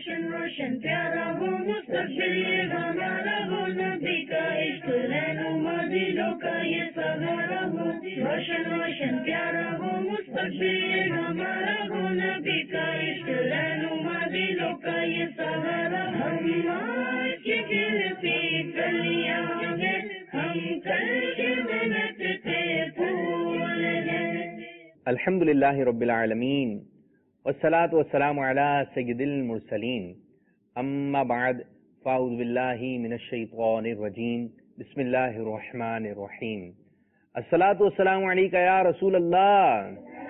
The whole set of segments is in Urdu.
रोशन रोशन प्यारा हो मुस्तकबिल ये हमारा हो, नबी का इश्क रहनुमा दिलों का ये सहारा हो। रोशन रोशन प्यारा हो मुस्तकबिल ये हमारा हो, नबी का इश्क रहनुमा दिलों का ये सहारा। हम आज के दिल पे कलियां हैं, हम कल के मेहनत पे फूल हैं। अल्हम्दुलिल्लाहि रब्बिल आलमीन वस्सलातु वस्सलामु अला सय्यिदिल मुरसलीन, अम्मा बाद, फ़अऊज़ु बिल्लाहि मिनश शैतानिर रजीम, बिस्मिल्लाहिर रहमानिर रहीम। अस्सलातु वस्सलामु अलैका या रसूल अल्लाह।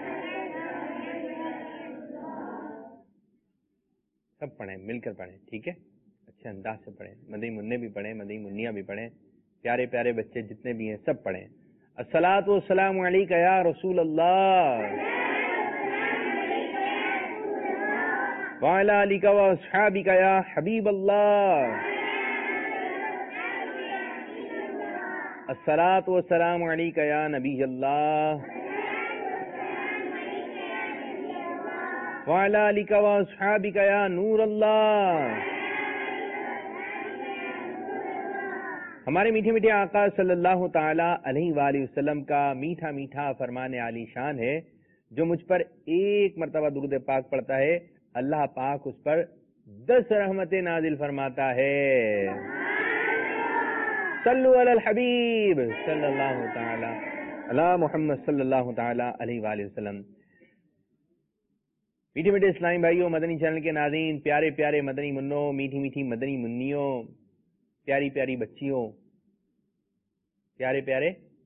सब पढ़ें, मिलकर पढ़ें, ठीक है? अच्छे अंदाज से पढ़ें, मदनी मुन्ने भी पढ़ें, मदनी मुन्नियाँ भी पढ़ें, प्यारे प्यारे बच्चे जितने भी हैं सब पढ़ें। अस्सलातु वस्सलामु अलैका या रसूल अल्लाह व अला आलिका व अस्हाबिका या हबीब अल्लाह। अस्सलातु वस्सलामु अलैका या नबी अल्लाह व अला आलिका व अस्हाबिका या नूर अल्लाह। हमारे मीठे मीठे आका सल्लल्लाहु ताला अलैहि वसल्लम का मीठा मीठा फरमान आली शान है, जो मुझ पर एक मर्तबा दुरूद पाक पढ़ता है, अल्लाह पाक उस पर 10 रहमतें नाजिल फरमाता है। सल्लु अलल हबीब सल्लल्लाहु ताला अला मुहम्मद सल्लल्लाहु ताला अलैहि वसल्लम। मीठे मीठे इस्लामी भाइयों, मदनी चैनल के नाज़रीन, प्यारे प्यारे मदनी मुन्नों, मीठी मीठी मदनी मुन्नियों, प्यारी प्यारी बच्चियों, प्यारे प्यारे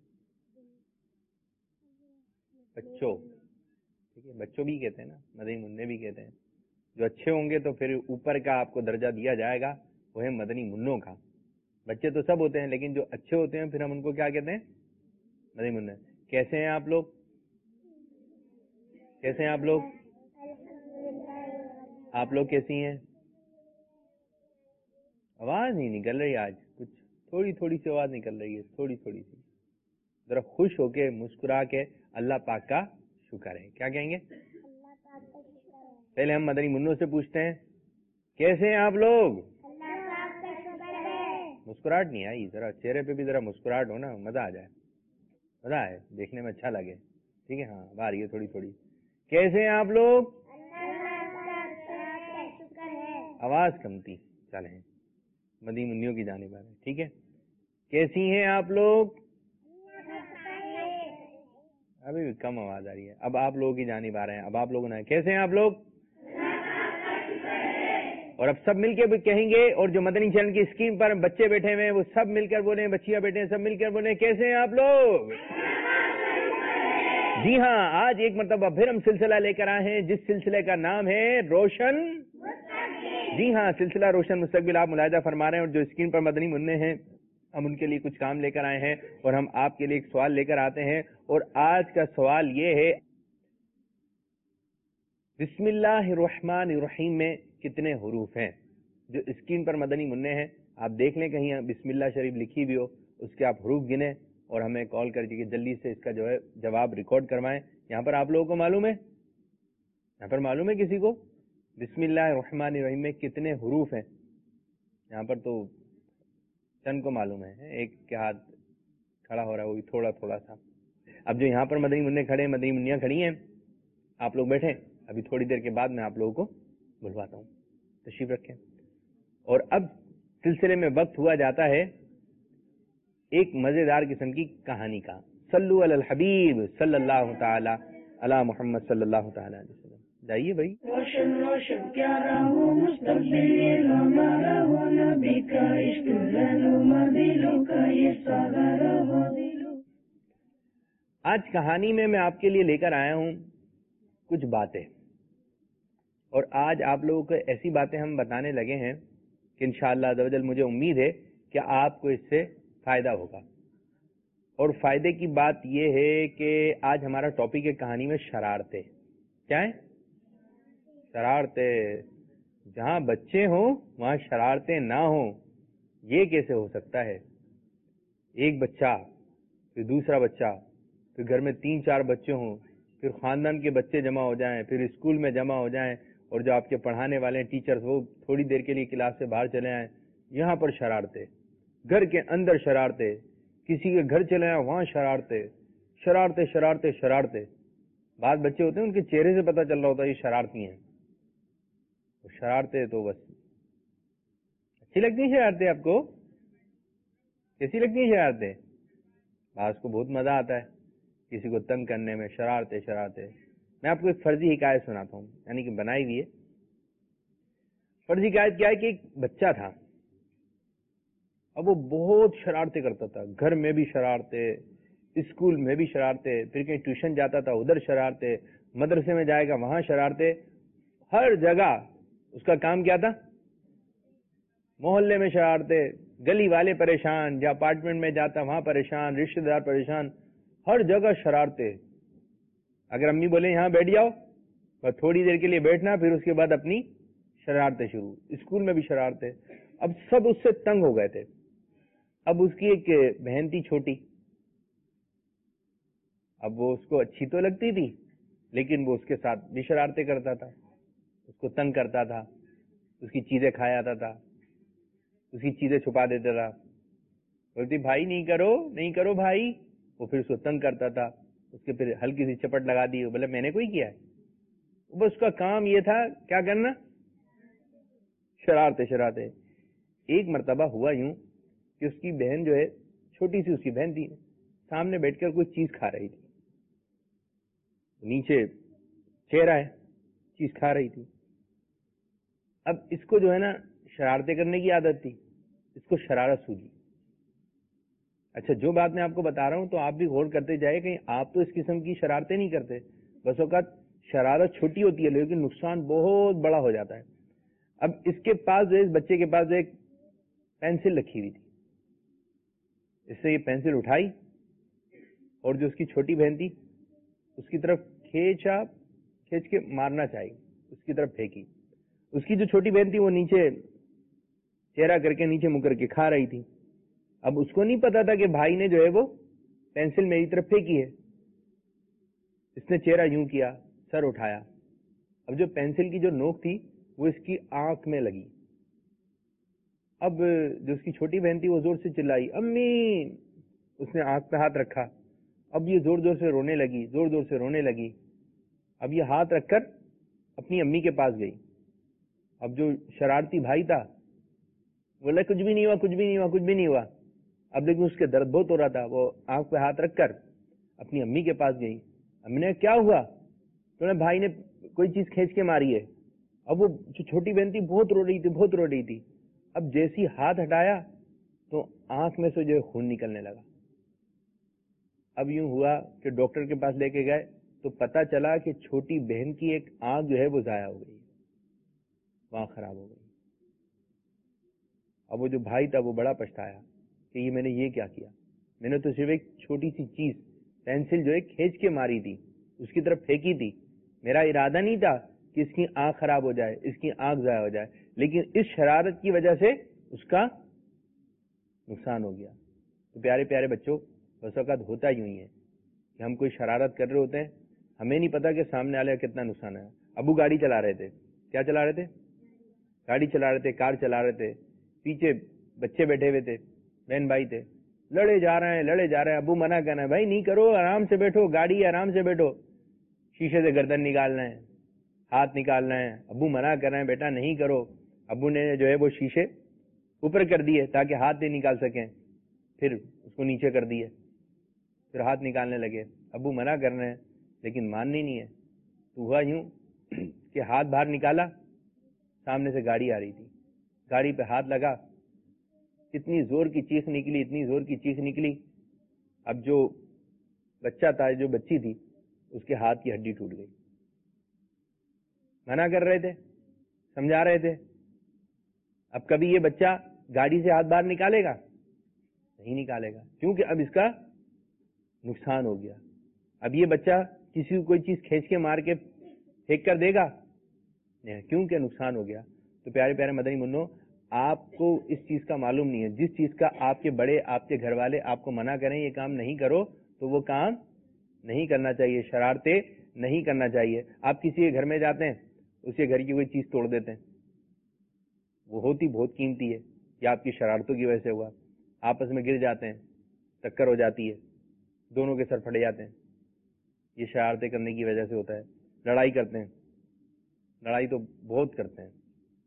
बच्चों, ठीक है? बच्चों भी कहते हैं ना, मदनी मुन्ने भी कहते हैं। जो अच्छे होंगे तो फिर ऊपर का आपको दर्जा दिया जाएगा, वो है मदनी मुन्नों का। बच्चे तो सब होते हैं, लेकिन जो अच्छे होते हैं फिर हम उनको क्या कहते हैं? मदनी मुन्ने। कैसे हैं आप लोग? कैसे हैं आप लोग? आप लोग कैसी हैं? आवाज नहीं निकल रही आज, कुछ थोड़ी थोड़ी सी आवाज निकल रही है, थोड़ी थोड़ी सी। जरा खुश होके मुस्कुरा के अल्लाह पाक का शुक्र है। क्या कहेंगे? पहले हम मदनी मुन्नों से पूछते हैं, कैसे हैं आप लोग? मुस्कुराहट नहीं आई, जरा चेहरे पे भी जरा मुस्कुराहट हो ना, मजा आ जाए, मजा आए, देखने में अच्छा लगे, ठीक है? हाँ, आ रही है थोड़ी थोड़ी। कैसे हैं आप लोग? आवाज कम थी, चले मदनी मुन्नियों की जानिब आ रहे, ठीक है? कैसी हैं आप लोग? अभी भी कम आवाज आ रही है। अब आप लोगों की जानिब आ रहे हैं, अब आप लोगों ने, कैसे हैं आप लोग? और अब सब मिलकर भी कहेंगे, और जो मदनी चैनल की स्क्रीन पर बच्चे बैठे हुए हैं वो सब मिलकर बोले, बच्चियां बैठे हैं सब मिलकर बोले, कैसे हैं आप लोग? जी हाँ, आज एक मरतबा फिर हम सिलसिला लेकर आए हैं, जिस सिलसिले का नाम है रोशन। जी हाँ, सिलसिला रोशन मुस्तकबिल आप मुलाहिजा फरमा रहे हैं, और जो स्क्रीन पर मदनी मुन्ने हैं हम उनके लिए कुछ काम लेकर आए हैं, और हम आपके लिए एक सवाल लेकर आते हैं। और आज का सवाल ये है, बिस्मिल्लाहिर्रहमानिर्रहीम में कितने हुरूफ हैं? जो स्क्रीन पर मदनी मुन्ने हैं, आप देख लें कहीं बिस्मिल्लाह शरीफ लिखी भी हो, उसके आप हुरूफ गिने और हमें कॉल करके जल्दी से इसका जो है जवाब रिकॉर्ड करवाएं। यहाँ पर आप लोगों को मालूम है? यहाँ पर मालूम है किसी को बिस्मिल्लाहिर्रहमानिर्रहीम में कितने हुरूफ हैं? यहाँ पर तो चंद को मालूम है, एक के हाथ खड़ा हो रहा है, वो भी थोड़ा थोड़ा सा। अब जो यहाँ पर मदनी मुन्ने खड़े, मदनी मुन्नियाँ खड़ी हैं, आप लोग बैठे, अभी थोड़ी देर के बाद मैं आप लोगों को बुलवाता हूँ, तशरीफ रखें। और अब सिलसिले में वक्त हुआ जाता है एक मजेदार किस्म की कहानी का। सल्लु अलल हबीब सल्लल्लाहु ताला अला मुहम्मद सल्लल्लाहु ताला अलैहि वसल्लम। जाइए भाई। रोशन रोशन प्यारा हो मुस्तकबिल हमारा हो, नबी का इश्क रहनुमा दिलों का ये सहारा हो। आज कहानी में मैं आपके लिए लेकर आया हूँ कुछ बातें, और आज आप लोगों को ऐसी बातें हम बताने लगे हैं कि इंशाअल्लाह अज़्ज़ वजल मुझे उम्मीद है कि आपको इससे फायदा होगा। और फायदे की बात यह है कि आज हमारा टॉपिक है कहानी में शरारतें। क्या है? शरारतें। जहां बच्चे हों वहां शरारतें ना हों, ये कैसे हो सकता है? एक बच्चा, फिर दूसरा बच्चा, फिर घर में 3-4 बच्चे हों, फिर खानदान के बच्चे जमा हो जाएं, फिर स्कूल में जमा हो जाएं, اور جو آپ کے پڑھانے والے ہیں ٹیچرز وہ تھوڑی دیر کے لیے کلاس سے باہر چلے آئیں، یہاں پر شرارتیں، گھر کے اندر شرارتیں، کسی کے گھر چلے آئیں وہاں شرارتیں شرارتیں شرارتیں شرارتیں. بعض بچے ہوتے ہیں ان کے چہرے سے پتہ چل رہا ہوتا ہے یہ شرارتی ہیں. شرارتیں تو بس اچھی لگتی ہیں. شرارتیں آپ کو کیسی لگتی ہیں شرارتیں؟ بعض کو بہت مزہ آتا ہے کسی کو تنگ کرنے میں. شرارتیں شرارتیں. میں آپ کو ایک فرضی حکایت سناتا ہوں، یعنی کہ بنائی ہوئی ہے. فرضی حکایت کیا ہے کہ ایک بچہ تھا، اب وہ بہت شرارتیں کرتا تھا. گھر میں بھی شرارتیں، اسکول میں بھی شرارتیں، پھر کہیں ٹیوشن جاتا تھا ادھر شرارتیں، مدرسے میں جائے گا وہاں شرارتیں. ہر جگہ اس کا کام کیا تھا؟ محلے میں شرارتیں، گلی والے پریشان، یا اپارٹمنٹ میں جاتا وہاں پریشان، رشتہ دار پریشان، ہر جگہ شرارتیں. اگر امی بولیں یہاں بیٹھ جاؤ، بس تھوڑی دیر کے لیے بیٹھنا، پھر اس کے بعد اپنی شرارتیں شروع. اسکول میں بھی شرارتیں. اب سب اس سے تنگ ہو گئے تھے. اب اس کی ایک بہن تھی چھوٹی، اب وہ اس کو اچھی تو لگتی تھی لیکن وہ اس کے ساتھ بھی شرارتیں کرتا تھا، اس کو تنگ کرتا تھا، اس کی چیزیں کھا جاتا تھا، اس کی چیزیں چھپا دیتا تھا. بولتی بھائی نہیں کرو نہیں کرو بھائی. وہ پھر اس کو تنگ کرتا تھا، اس کے پھر ہلکی سی چپٹ لگا دی. بولے میں نے کوئی کیا ہے؟ بس اس کا کام یہ تھا کیا کرنا؟ شرارتیں شرارتیں. ایک مرتبہ ہوا یوں کہ اس کی بہن جو ہے، چھوٹی سی اس کی بہن تھی، سامنے بیٹھ کر کوئی چیز کھا رہی تھی. نیچے چہرہ ہے، چیز کھا رہی تھی. اب اس کو جو ہے نا شرارتیں کرنے کی عادت تھی، اس کو شرارت سوجی. اچھا جو بات میں آپ کو بتا رہا ہوں تو آپ بھی غور کرتے جائیں کہ آپ تو اس قسم کی شرارتیں نہیں کرتے. بس اوقات شرارت چھوٹی ہوتی ہے لیکن نقصان بہت بڑا ہو جاتا ہے. اب اس کے پاس جو ہے، اس بچے کے پاس جو ایک پینسل رکھی ہوئی تھی، اس سے یہ پینسل اٹھائی اور جو اس کی چھوٹی بہن تھی اس کی طرف کھینچ کے مارنا چاہی، اس کی طرف پھینکی. اس کی جو چھوٹی بہن تھی وہ نیچے چہرہ کر کے نیچے منہ کر کے کھا رہی تھی. اب اس کو نہیں پتا تھا کہ بھائی نے جو ہے وہ پینسل میری طرف پھینکی ہے. اس نے چہرہ یوں کیا، سر اٹھایا. اب جو پینسل کی جو نوک تھی وہ اس کی آنکھ میں لگی. اب جو اس کی چھوٹی بہن تھی وہ زور سے چلائی امی. اس نے آنکھ پہ ہاتھ رکھا. اب یہ زور زور سے رونے لگی، زور زور سے رونے لگی. اب یہ ہاتھ رکھ کر اپنی امی کے پاس گئی. اب جو شرارتی بھائی تھا بولا کچھ بھی نہیں ہوا کچھ بھی نہیں ہوا کچھ بھی نہیں ہوا. اب لیکن اس کے درد بہت ہو رہا تھا. وہ آنکھ پہ ہاتھ رکھ کر اپنی امی کے پاس گئی. امی نے کیا ہوا؟ تو بھائی نے کوئی چیز کھینچ کے ماری ہے. اب وہ جو چھوٹی بہن تھی بہت رو رہی تھی بہت رو رہی تھی. اب جیسی ہاتھ ہٹایا تو آنکھ میں سے جو ہے خون نکلنے لگا. اب یوں ہوا کہ ڈاکٹر کے پاس لے کے گئے تو پتا چلا کہ چھوٹی بہن کی ایک آنکھ جو ہے وہ ضائع ہو گئی، وہاں خراب ہو گئی. اب وہ جو بھائی تھا وہ بڑا پچھتایا کہ یہ میں نے یہ کیا کیا. میں نے تو صرف ایک چھوٹی سی چیز پینسل جو ہے کھینچ کے ماری تھی، اس کی طرف پھینکی تھی. میرا ارادہ نہیں تھا کہ اس کی آنکھ خراب ہو جائے، اس کی آنکھ ضائع ہو جائے، لیکن اس شرارت کی وجہ سے اس کا نقصان ہو گیا. تو پیارے پیارے بچوں، بس اوقات ہوتا یوں ہی ہے کہ ہم کوئی شرارت کر رہے ہوتے ہیں، ہمیں نہیں پتا کہ سامنے والے کا کتنا نقصان ہے. ابو گاڑی چلا رہے تھے، کیا چلا رہے تھے؟ گاڑی چلا رہے تھے، کار چلا رہے تھے. پیچھے بچے بیٹھے ہوئے تھے، بہن بھائی تھے، لڑے جا رہے ہیں. ابو منع کرنا ہے بھائی نہیں کرو، آرام سے بیٹھو، گاڑی ہے آرام سے بیٹھو. شیشے سے گردن نکالنا ہے، ہاتھ نکالنا ہے. ابو منع کر رہے ہیں بیٹا نہیں کرو. ابو نے جو ہے وہ شیشے اوپر کر دیے تاکہ ہاتھ نہیں نکال سکیں، پھر اس کو نیچے کر دیے، پھر ہاتھ نکالنے لگے. ابو منع کر رہے ہیں لیکن ماننی نہیں ہے. تو ہوا یوں کہ ہاتھ باہر نکالا، سامنے سے گاڑی آ رہی تھی، گاڑی پہ ہاتھ لگا، اتنی زور کی چیخ نکلی، اتنی زور کی چیخ نکلی. اب جو بچہ تھا، جو بچی تھی، اس کے ہاتھ کی ہڈی ٹوٹ گئی. منع کر رہے تھے، سمجھا رہے تھے. اب کبھی یہ بچہ گاڑی سے ہاتھ باہر نکالے گا؟ نہیں نکالے گا، کیونکہ اب اس کا نقصان ہو گیا. اب یہ بچہ کسی کو کوئی چیز کھینچ کے مار کے پھینک کر دے گا؟ نہیں، کیونکہ نقصان ہو گیا. تو پیارے پیارے مدنی منو، آپ کو اس چیز کا معلوم نہیں ہے. جس چیز کا آپ کے بڑے، آپ کے گھر والے آپ کو منع کریں یہ کام نہیں کرو، تو وہ کام نہیں کرنا چاہیے. شرارتیں نہیں کرنا چاہیے. آپ کسی کے گھر میں جاتے ہیں، اس کے گھر کی کوئی چیز توڑ دیتے ہیں, وہ ہوتی بہت قیمتی ہے, یا آپ کی شرارتوں کی وجہ سے ہوا, آپس میں گر جاتے ہیں, ٹکر ہو جاتی ہے, دونوں کے سر پھٹ جاتے ہیں, یہ شرارتیں کرنے کی وجہ سے ہوتا ہے. لڑائی کرتے ہیں, لڑائی تو بہت کرتے ہیں.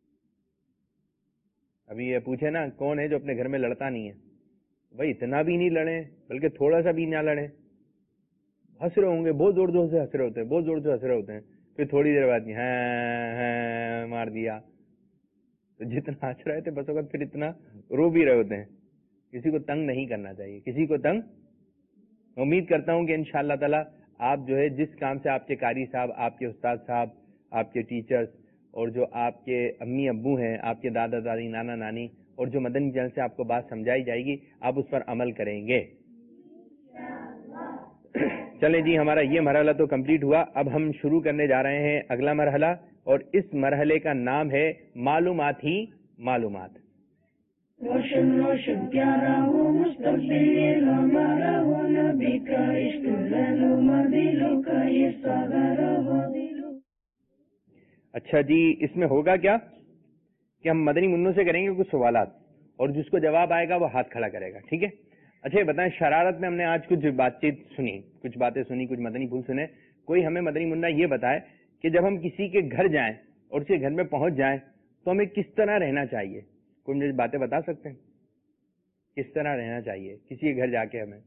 ابھی یہ پوچھے نا کون ہے جو اپنے گھر میں لڑتا نہیں ہے؟ بھائی اتنا بھی نہیں لڑیں, بلکہ تھوڑا سا بھی نہ لڑیں. ہنس رہے ہوں گے, بہت زور زور سے ہنس رہے ہوتے ہیں, بہت زور سے ہنس رہے ہوتے ہیں, پھر تھوڑی دیر بعد ہاں مار دیا. تو جتنا ہنس رہے تھے بس وقت پھر اتنا رو بھی رہے ہوتے ہیں. کسی کو تنگ نہیں کرنا چاہیے, کسی کو تنگ. امید کرتا ہوں کہ انشاءاللہ تعالی آپ جو ہے جس کام سے آپ کے قاری صاحب, آپ کے استاد صاحب, آپ کے ٹیچرز, اور جو آپ کے امی ابو ہیں, آپ کے دادا دادی, نانا نانی, اور جو مدنی چینل سے آپ کو بات سمجھائی جائے گی آپ اس پر عمل کریں گے. چلیں جی, ہمارا یہ مرحلہ تو کمپلیٹ ہوا. اب ہم شروع کرنے جا رہے ہیں اگلا مرحلہ, اور اس مرحلے کا نام ہے معلومات ہی معلومات. روشن روشن پیارا ہو مستقبل ہمارا ہو, نبی کا عشق رہنما دلوں کا یہ سہارا ہو. اچھا جی, اس میں ہوگا کیا کہ ہم مدنی منوں سے کریں گے کچھ سوالات, اور جس کو جواب آئے گا وہ ہاتھ کھڑا کرے گا, ٹھیک ہے؟ اچھا یہ بتائیں, شرارت میں ہم نے آج کچھ بات چیت سنی, کچھ باتیں سنی, کچھ مدنی پھول سنے. کوئی ہمیں مدنی منا یہ بتائے کہ جب ہم کسی کے گھر جائیں اور اس کے گھر میں پہنچ جائیں تو ہمیں کس طرح رہنا چاہیے؟ کوئی مجھے باتیں بتا سکتے ہیں کس طرح رہنا چاہیے کسی کے گھر جا کے؟ ہمیں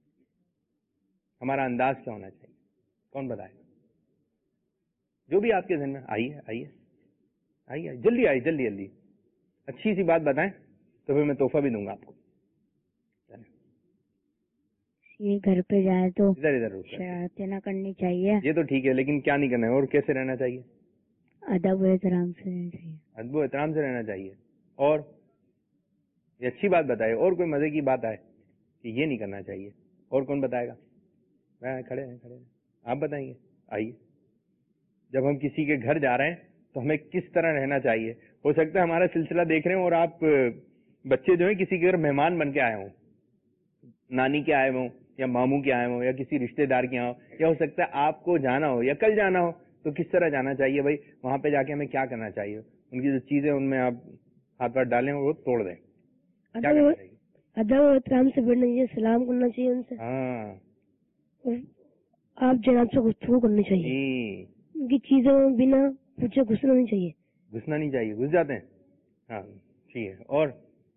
ہمارا انداز کیا ہونا چاہیے؟ کون بتائے؟ جو بھی آپ کے ذہن میں. آئیے آئیے آئیے, جلدی آئیے, جلدی جلدی. اچھی سی بات بتائیں تو پھر میں تحفہ بھی دوں گا آپ کو. یہ گھر پہ جائے تو ادھر ادھر شرارتیں نہ کرنی چاہیے. یہ تو ٹھیک ہے, لیکن کیا نہیں کرنا ہے, اور کیسے رہنا چاہیے؟ ادب و احترام سے رہنا چاہیے. ادب و احترام سے رہنا چاہیے. اور یہ اچھی بات بتائے, اور کوئی مزے کی بات آئے کہ یہ نہیں کرنا چاہیے, اور کون بتائے گا؟ کھڑے ہیں, کھڑے ہیں, آپ بتائیں گے. آئیے. جب ہم کسی کے گھر جا رہے ہیں تو ہمیں کس طرح رہنا چاہیے؟ ہو سکتا ہے ہمارا سلسلہ دیکھ رہے ہوں اور آپ بچے جو ہیں کسی کے گھر مہمان بن کے آئے ہوں, نانی کے آئے ہوں, یا ماموں کے آئے ہوں, یا کسی رشتے دار کے ہوں, یا ہو سکتا ہے آپ کو جانا ہو یا کل جانا ہو. تو کس طرح جانا چاہیے بھائی؟ وہاں پہ جا کے ہمیں کیا کرنا چاہیے؟ ان کی جو چیزیں ان میں آپ ہاتھ پاٹ ڈالیں اور وہ توڑ دیں. کیا کرنا چاہیے؟ ادب و احترام سے بیٹھنا چاہیے, سلام کرنا چاہیے ان سے. ہاں, آپ جناب سے گفتگو کرنی چاہیے. ان کی چیزوں بنا پوچھے گھسنا نہیں چاہیے. گھسنا نہیں چاہیے. گھس جاتے ہیں. ہاں ٹھیک ہے. اور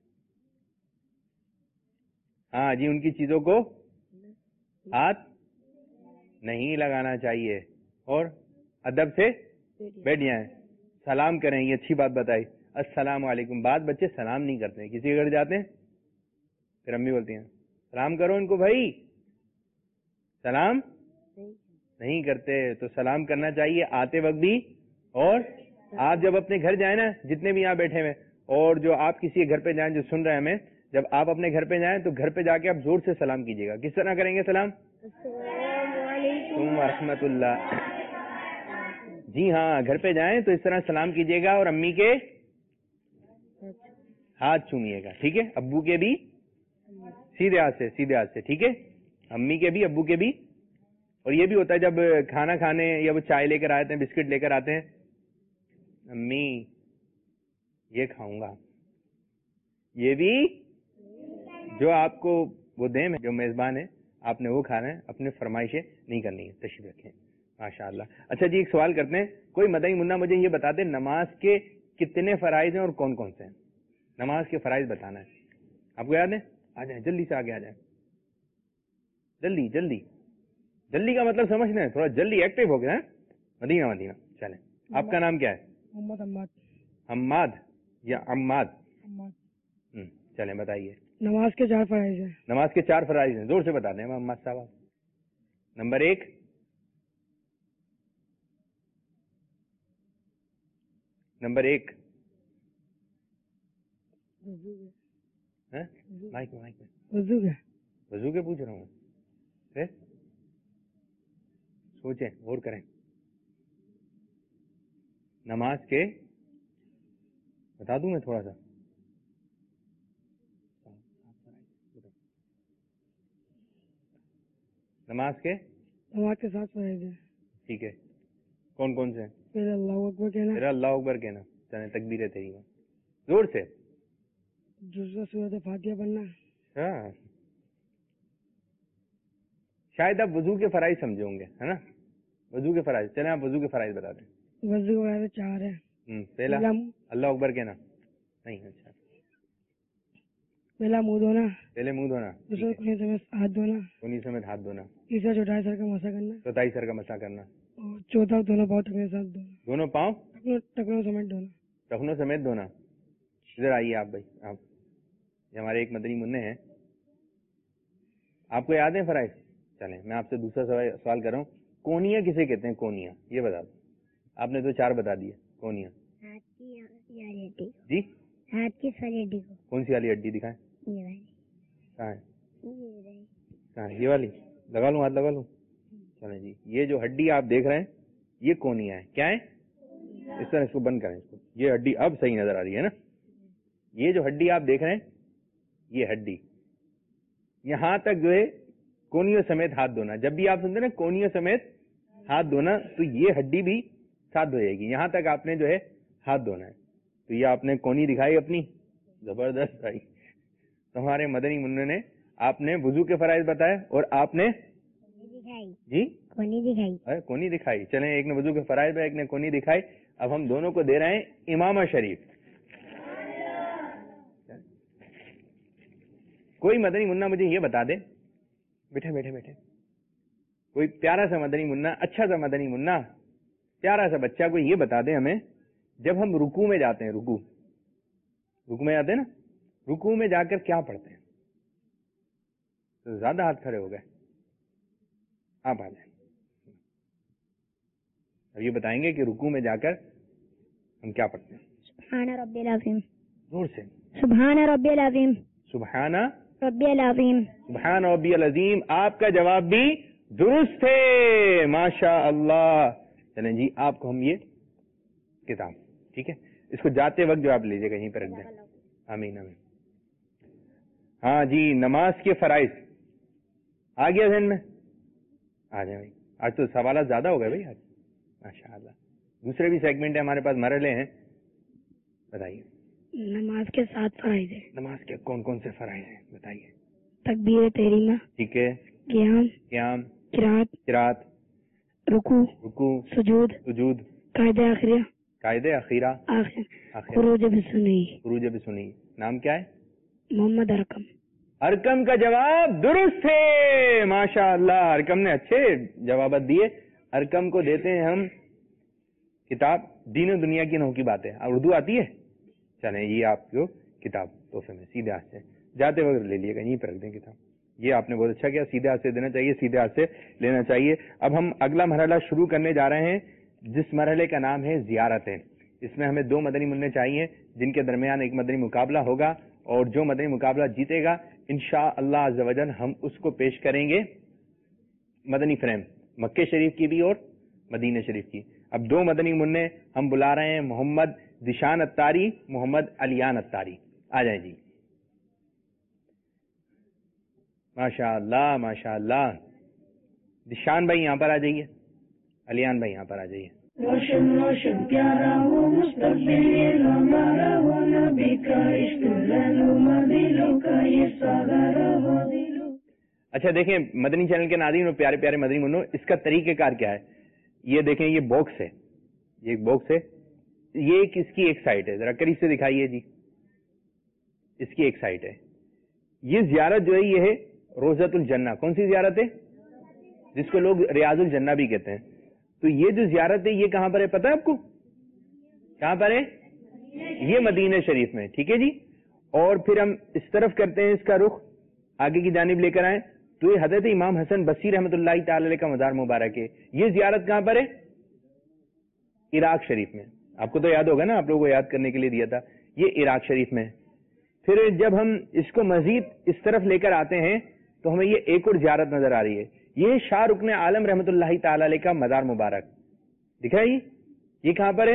ہاں جی, ان کی چیزوں کو ہاتھ نہیں لگانا چاہیے, اور ادب سے بیٹھ جائیں. سلام کریں, یہ اچھی بات بتائی. السلام علیکم. بعض بچے سلام نہیں کرتے ہیں, کسی کے گھر جاتے ہیں پھر امی بولتی ہیں سلام کرو ان کو بھائی, سلام نہیں کرتے. تو سلام کرنا چاہیے آتے وقت بھی, اور آپ جب اپنے گھر جائیں نا, جتنے بھی یہاں بیٹھے ہوئے, اور جو آپ کسی کے گھر پہ جائیں جو سن رہے ہیں ہمیں, جب آپ اپنے گھر پہ جائیں تو گھر پہ جا کے آپ زور سے سلام کیجیے گا. کس طرح کریں گے سلام؟ السلام علیکم ورحمۃ اللہ. جی ہاں, گھر پہ جائیں تو اس طرح سلام کیجیے گا, اور امی کے ہاتھ چومیے گا, ٹھیک ہے؟ ابو کے بھی سیدھے ہاتھ سے, سیدھے ہاتھ سے, ٹھیک ہے؟ امی کے بھی, ابو کے بھی. اور یہ بھی ہوتا ہے جب کھانا کھانے یا وہ چائے لے کر آتے ہیں, بسکٹ لے کر آتے ہیں, امی یہ کھاؤں گا, یہ بھی جو آپ کو وہ دیں, جو میزبان ہے آپ نے وہ کھانا ہے, اپنے فرمائشیں نہیں کرنی ہے. تشریف رکھیں. ماشاء اللہ. اچھا جی, ایک سوال کرتے ہیں. کوئی مدنی منا مجھے یہ بتا دیں, نماز کے کتنے فرائض ہیں اور کون کون سے ہیں؟ نماز کے فرائض بتانا ہے. آپ کو یاد ہے؟ آ جائیں, جلدی سے آگے آ جائیں, جلدی جلدی. جلدی کا مطلب سمجھنا ہے, تھوڑا جلدی ایکٹیو ہو گیا. مدینہ مدینہ. چلیں, آپ کا نام کیا ہے؟ محمد. حماد یا عماد؟ چلیں بتائیے. نماز کے 4 فرائض ہیں. نماز کے 4 فرائض ہیں, زور سے بتا دیں محمد صاحب. نمبر 1, نمبر 1 وضو کے پوچھ رہا ہوں. سوچیں, غور کریں. نماز کے بتا دوں میں تھوڑا سا. نماز کے 7 فرائض ہیں. ٹھیک ہے, کون کون سے ہیں؟ پھر اللہ اکبر کہنا، پھر اللہ اکبر کہنا. چلیں تکبیر تحریمہ زور سے. دوسرا سورۃ فاتحہ پڑھنا. ہاں شاید آپ وضو کے فرائض سمجھے ہوں گے ہے نا. وضو کے فرائض چلیں آپ وضو کے فرائض بتا دیں. وضو کے بعد 4 ہے. پہلا اللہ اکبر کہنا نہیں. اچھا پہلا منہ دھونا. پہلے منہ دھونا. دوسرا کونی سمیت ہاتھ دھونا. کونی سمیت ہاتھ دھونا. تیسرا چوتھائی سر کا مسا کرنا. چوتھائی سر کا مسا کرنا. اور چوتھا دونوں پاؤں ٹکنے کے ساتھ دھونا. دونوں پاؤں ٹکنوں سمیت دھونا. ٹخنوں سمیت دھونا. ادھر آئیے آپ بھائی. آپ یہ ہمارے ایک مدنی منع ہیں, آپ کو یاد ہے فرائض؟ چلیں میں آپ سے دوسرا سوال کر رہا ہوں. کونیا کسے کہتے ہیں؟ کونیا یہ بتا دو. آپ نے تو 4 بتا دیے. کونیا جی ہاتھ کی ساری ہڈی کو. کون سی والی ہڈی دکھائیں؟ یہ والی. کہاں ہے؟ کہاں ہے یہ والی؟ لگا لوں ہاتھ لگا لوں. چلیں جی یہ جو ہڈی آپ دیکھ رہے ہیں یہ کونیا ہے. کیا ہے؟ اس طرح اس کو بند کریں اس کو. یہ ہڈی اب صحیح نظر آ رہی ہے نا. یہ جو ہڈی آپ دیکھ رہے ہیں یہ ہڈی یہاں تک جو ہے کونیوں سمیت ہاتھ دھونا. جب بھی آپ سنتے ہیں نا کونیوں سمیت ہاتھ دھونا تو یہ ہڈی بھی ساتھ دھوئے گی. یہاں تک آپ نے جو ہے ہاتھ دھونا ہے. تو یہ آپ نے کونی دکھائی اپنی زبردست بھائی. تمہارے مدنی منع نے آپ نے وضو کے فرائض بتائے اور آپ نے جی کونی دکھائی. چلیں ایک نے وضو کے فرائض ایک نے کونی دکھائی. اب ہم دونوں کو دے رہے ہیں امامہ شریف. کوئی مدنی منع مجھے یہ بتا دے, بیٹھے بیٹھے بیٹھے, کوئی پیارا سا مدنی منع, اچھا سا مدنی منع, پیارا سا بچہ کوئی یہ بتا دے ہمیں, جب ہم رکوع میں جاتے ہیں, رکوع میں جاتے ہیں نا, رکوع میں جا کر کیا پڑھتے ہیں؟ تو زیادہ ہاتھ کھڑے ہو گئے, آپ آ جائیں. اب یہ بتائیں گے کہ رکوع میں جا کر ہم کیا پڑھتے ہیں. سبحان ربی العظیم. زور سے. سبحان ربی العظیم. سبحان ربی العظیم. سبحان ربی العظیم. آپ کا جواب بھی درست ہے, ماشاء اللہ. چلیں جی آپ کو ہم یہ کتاب, ٹھیک ہے, اس کو جاتے وقت جو آپ لیجیے گا یہیں پہ رکھ دیں. آمین آمین. ہاں جی نماز کے فرائض آ گیا ذہن میں؟ آ جائیں بھائی. آج تو سوالات زیادہ ہو گئے بھائی آج ماشاء اللہ. دوسرے بھی سیگمنٹ ہیں ہمارے پاس, مرحلے ہیں, بتائیے. نماز کے 7 فرائض ہیں. نماز کے کون کون سے فرائض ہیں بتائیے. تکبیر تحریمہ, ٹھیک ہے, قیام, قرات, رکوع, سجود, قاعدہ اخیرہ, خروج بسنی. خروج بسنی. نام کیا ہے؟ محمد ارکم. ارکم کا جواب درست ہے, ماشاء اللہ. ارکم نے اچھے جوابات دیے. ارکم کو دیتے ہیں ہم کتاب دین و دنیا کی انوکھی باتیں. اب اردو آتی ہے؟ چلیں یہ آپ کو کتاب تحفے میں سیدھے ہاتھ سے جاتے وقت لے لیے گا, یہیں پر رکھ دیں کتاب. یہ آپ نے بہت اچھا کیا, سیدھے ہاتھ سے دینا چاہیے, سیدھے ہاتھ سے لینا چاہیے. اب ہم اگلا مرحلہ شروع کرنے جا رہے ہیں جس مرحلے کا نام ہے زیارتیں. اس میں ہمیں 2 مدنی منع چاہیے جن کے درمیان ایک مدنی مقابلہ ہوگا, اور جو مدنی مقابلہ جیتے گا انشاءاللہ عز و جل ہم اس کو پیش کریں گے مدنی فریم, مکہ شریف کی بھی اور مدینہ شریف کی. اب 2 مدنی منع ہم بلا رہے ہیں, محمد ذیشان اتاری, محمد علیان اتاری. آ جائیں جی. ماشاء اللہ ماشاء اللہ. ذیشان بھائی یہاں پر آ جائیے, علیان بھائی یہاں پر آ جائیے. روشن روشن پیارا ہو مستقبل ہمارا ہو, نبی کا عشق رہنما دلوں کا یہ سہارا ہو دلوں. اچھا دیکھیں مدنی چینل کے ناظرین اور پیارے پیارے مدنی منوں, اس کا طریقہ کار کیا ہے یہ دیکھیں. یہ باکس ہے, یہ ایک باکس ہے, یہ اس کی ایک سائٹ ہے, ذرا قریب سے دکھائیے جی. اس کی ایک سائٹ ہے. یہ زیارت جو ہے یہ ہے روضۃ الجنہ. کون سی زیارت ہے؟ جس کو لوگ ریاض الجنہ بھی کہتے ہیں. تو یہ جو زیارت ہے یہ کہاں پر ہے پتہ ہے آپ کو؟ کہاں پر ہے؟ یہ مدینہ شریف میں, ٹھیک ہے جی. اور پھر ہم اس طرف کرتے ہیں, اس کا رخ آگے کی جانب لے کر آئیں تو یہ حضرت امام حسن بصری رحمۃ اللہ تعالی علیہ کا مزار مبارک ہے. یہ زیارت کہاں پر ہے؟ عراق شریف میں. آپ کو تو یاد ہوگا نا, آپ لوگوں کو یاد کرنے کے لیے دیا تھا. یہ عراق شریف میں. پھر جب ہم اس کو مزید اس طرف لے کر آتے ہیں تو ہمیں یہ ایک اور زیارت نظر آ رہی ہے. یہ شاہ رکن عالم رحمۃ اللہ تعالی علیہ کا مزار مبارک دکھا ہے. یہ کہاں پر ہے؟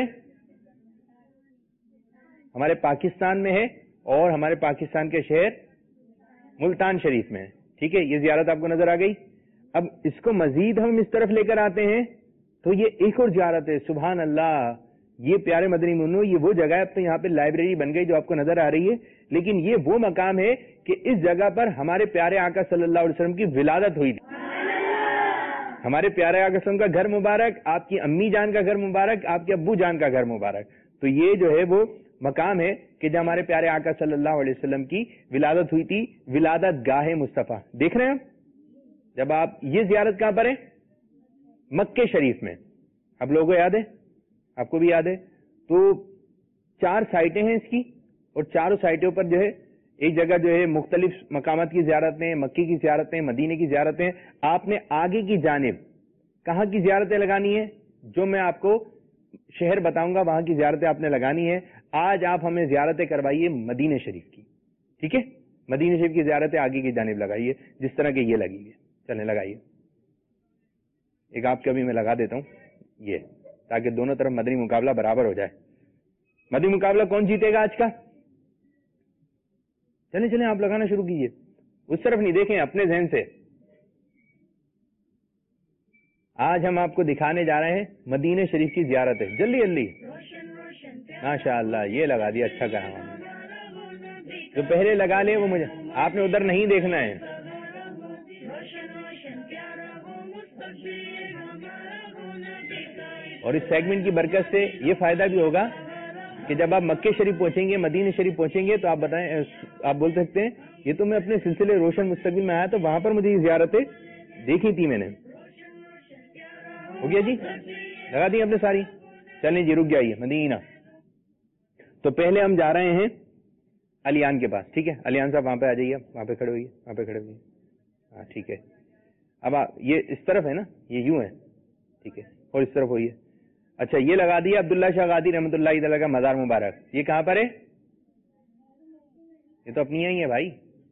ہمارے پاکستان میں ہے, اور ہمارے پاکستان کے شہر ملتان شریف میں ہے, ٹھیک ہے. یہ زیارت آپ کو نظر آ گئی. اب اس کو مزید ہم اس طرف لے کر آتے ہیں تو یہ ایک اور زیارت ہے. سبحان اللہ. یہ پیارے مدنی منو، یہ وہ جگہ ہے، اب تو یہاں پہ لائبریری بن گئی جو آپ کو نظر آ رہی ہے، لیکن یہ وہ مقام ہے کہ اس جگہ پر ہمارے پیارے آقا صلی اللہ علیہ وسلم کی ولادت ہوئی تھی. ہمارے پیارے آقا صلی اللہ علیہ وسلم کا گھر مبارک، آپ کی امی جان کا گھر مبارک، آپ کے ابو جان کا گھر مبارک. تو یہ جو ہے وہ مقام ہے کہ جب ہمارے پیارے آقا صلی اللہ علیہ وسلم کی ولادت ہوئی تھی، ولادت گاہ مصطفیٰ. دیکھ رہے ہیں جب آپ یہ زیارت کہاں پر ہے؟ مکے شریف میں. آپ لوگوں کو یاد ہے؟ آپ کو بھی یاد ہے؟ تو 4 سائٹیں ہیں اس کی، اور چاروں سائٹوں پر جو ہے ایک جگہ جو ہے مختلف مقامات کی زیارتیں، مکی کی زیارتیں، مدینے کی زیارتیں. آپ نے آگے کی جانب کہاں کی زیارتیں لگانی ہے؟ جو میں آپ کو شہر بتاؤں گا وہاں کی زیارتیں آپ نے لگانی ہے. آج آپ ہمیں زیارتیں کروائیے مدینے شریف کی. ٹھیک ہے؟ مدینے شریف کی زیارتیں آگے کی جانب لگائیے جس طرح کہ یہ لگی ہے. چلیں لگائیے. ایک آپ کے ابھی میں لگا دیتا ہوں یہ، تاکہ دونوں طرف مدنی مقابلہ برابر ہو جائے. مدنی مقابلہ کون جیتے گا آج کا؟ چلیں چلیں آپ لگانا شروع کیجئے. اس طرف نہیں دیکھیں، اپنے ذہن سے. آج ہم آپ کو دکھانے جا رہے ہیں مدینے شریف کی زیارت ہے. جلدی جلدی. ماشاء اللہ یہ لگا دیا، اچھا کہا. جو پہلے لگا لے وہ مجھے، آپ نے ادھر نہیں دیکھنا ہے. اور اس سیگمنٹ کی برکت سے یہ فائدہ بھی ہوگا کہ جب آپ مکے شریف پہنچیں گے، مدینے شریف پہنچیں گے، تو آپ بتائیں، آپ بول سکتے ہیں یہ تو میں اپنے سلسلے روشن مستقبل میں آیا تو وہاں پر مجھے یہ زیارتیں دیکھی تھی میں نے. ہو گیا جی؟ لگا دی آپ نے ساری؟ چلیں جی رک جائیے. مدینہ تو پہلے ہم جا رہے ہیں علیان کے پاس. ٹھیک ہے؟ علیان صاحب وہاں پہ آ جائیے، وہاں پہ کھڑے ہوئیے، وہاں پہ کھڑے ہوئیے. ہاں ٹھیک ہے. اب یہ اس طرف ہے نا، یہ یوں ہے. ٹھیک ہے، اور اس طرف ہوئیے. اچھا یہ لگا دیا عبداللہ شاہ غادی رحمۃ اللہ تعالیٰ کا مزار مبارک. یہ کہاں پر ہے؟ یہ تو اپنی ہی ہے بھائی.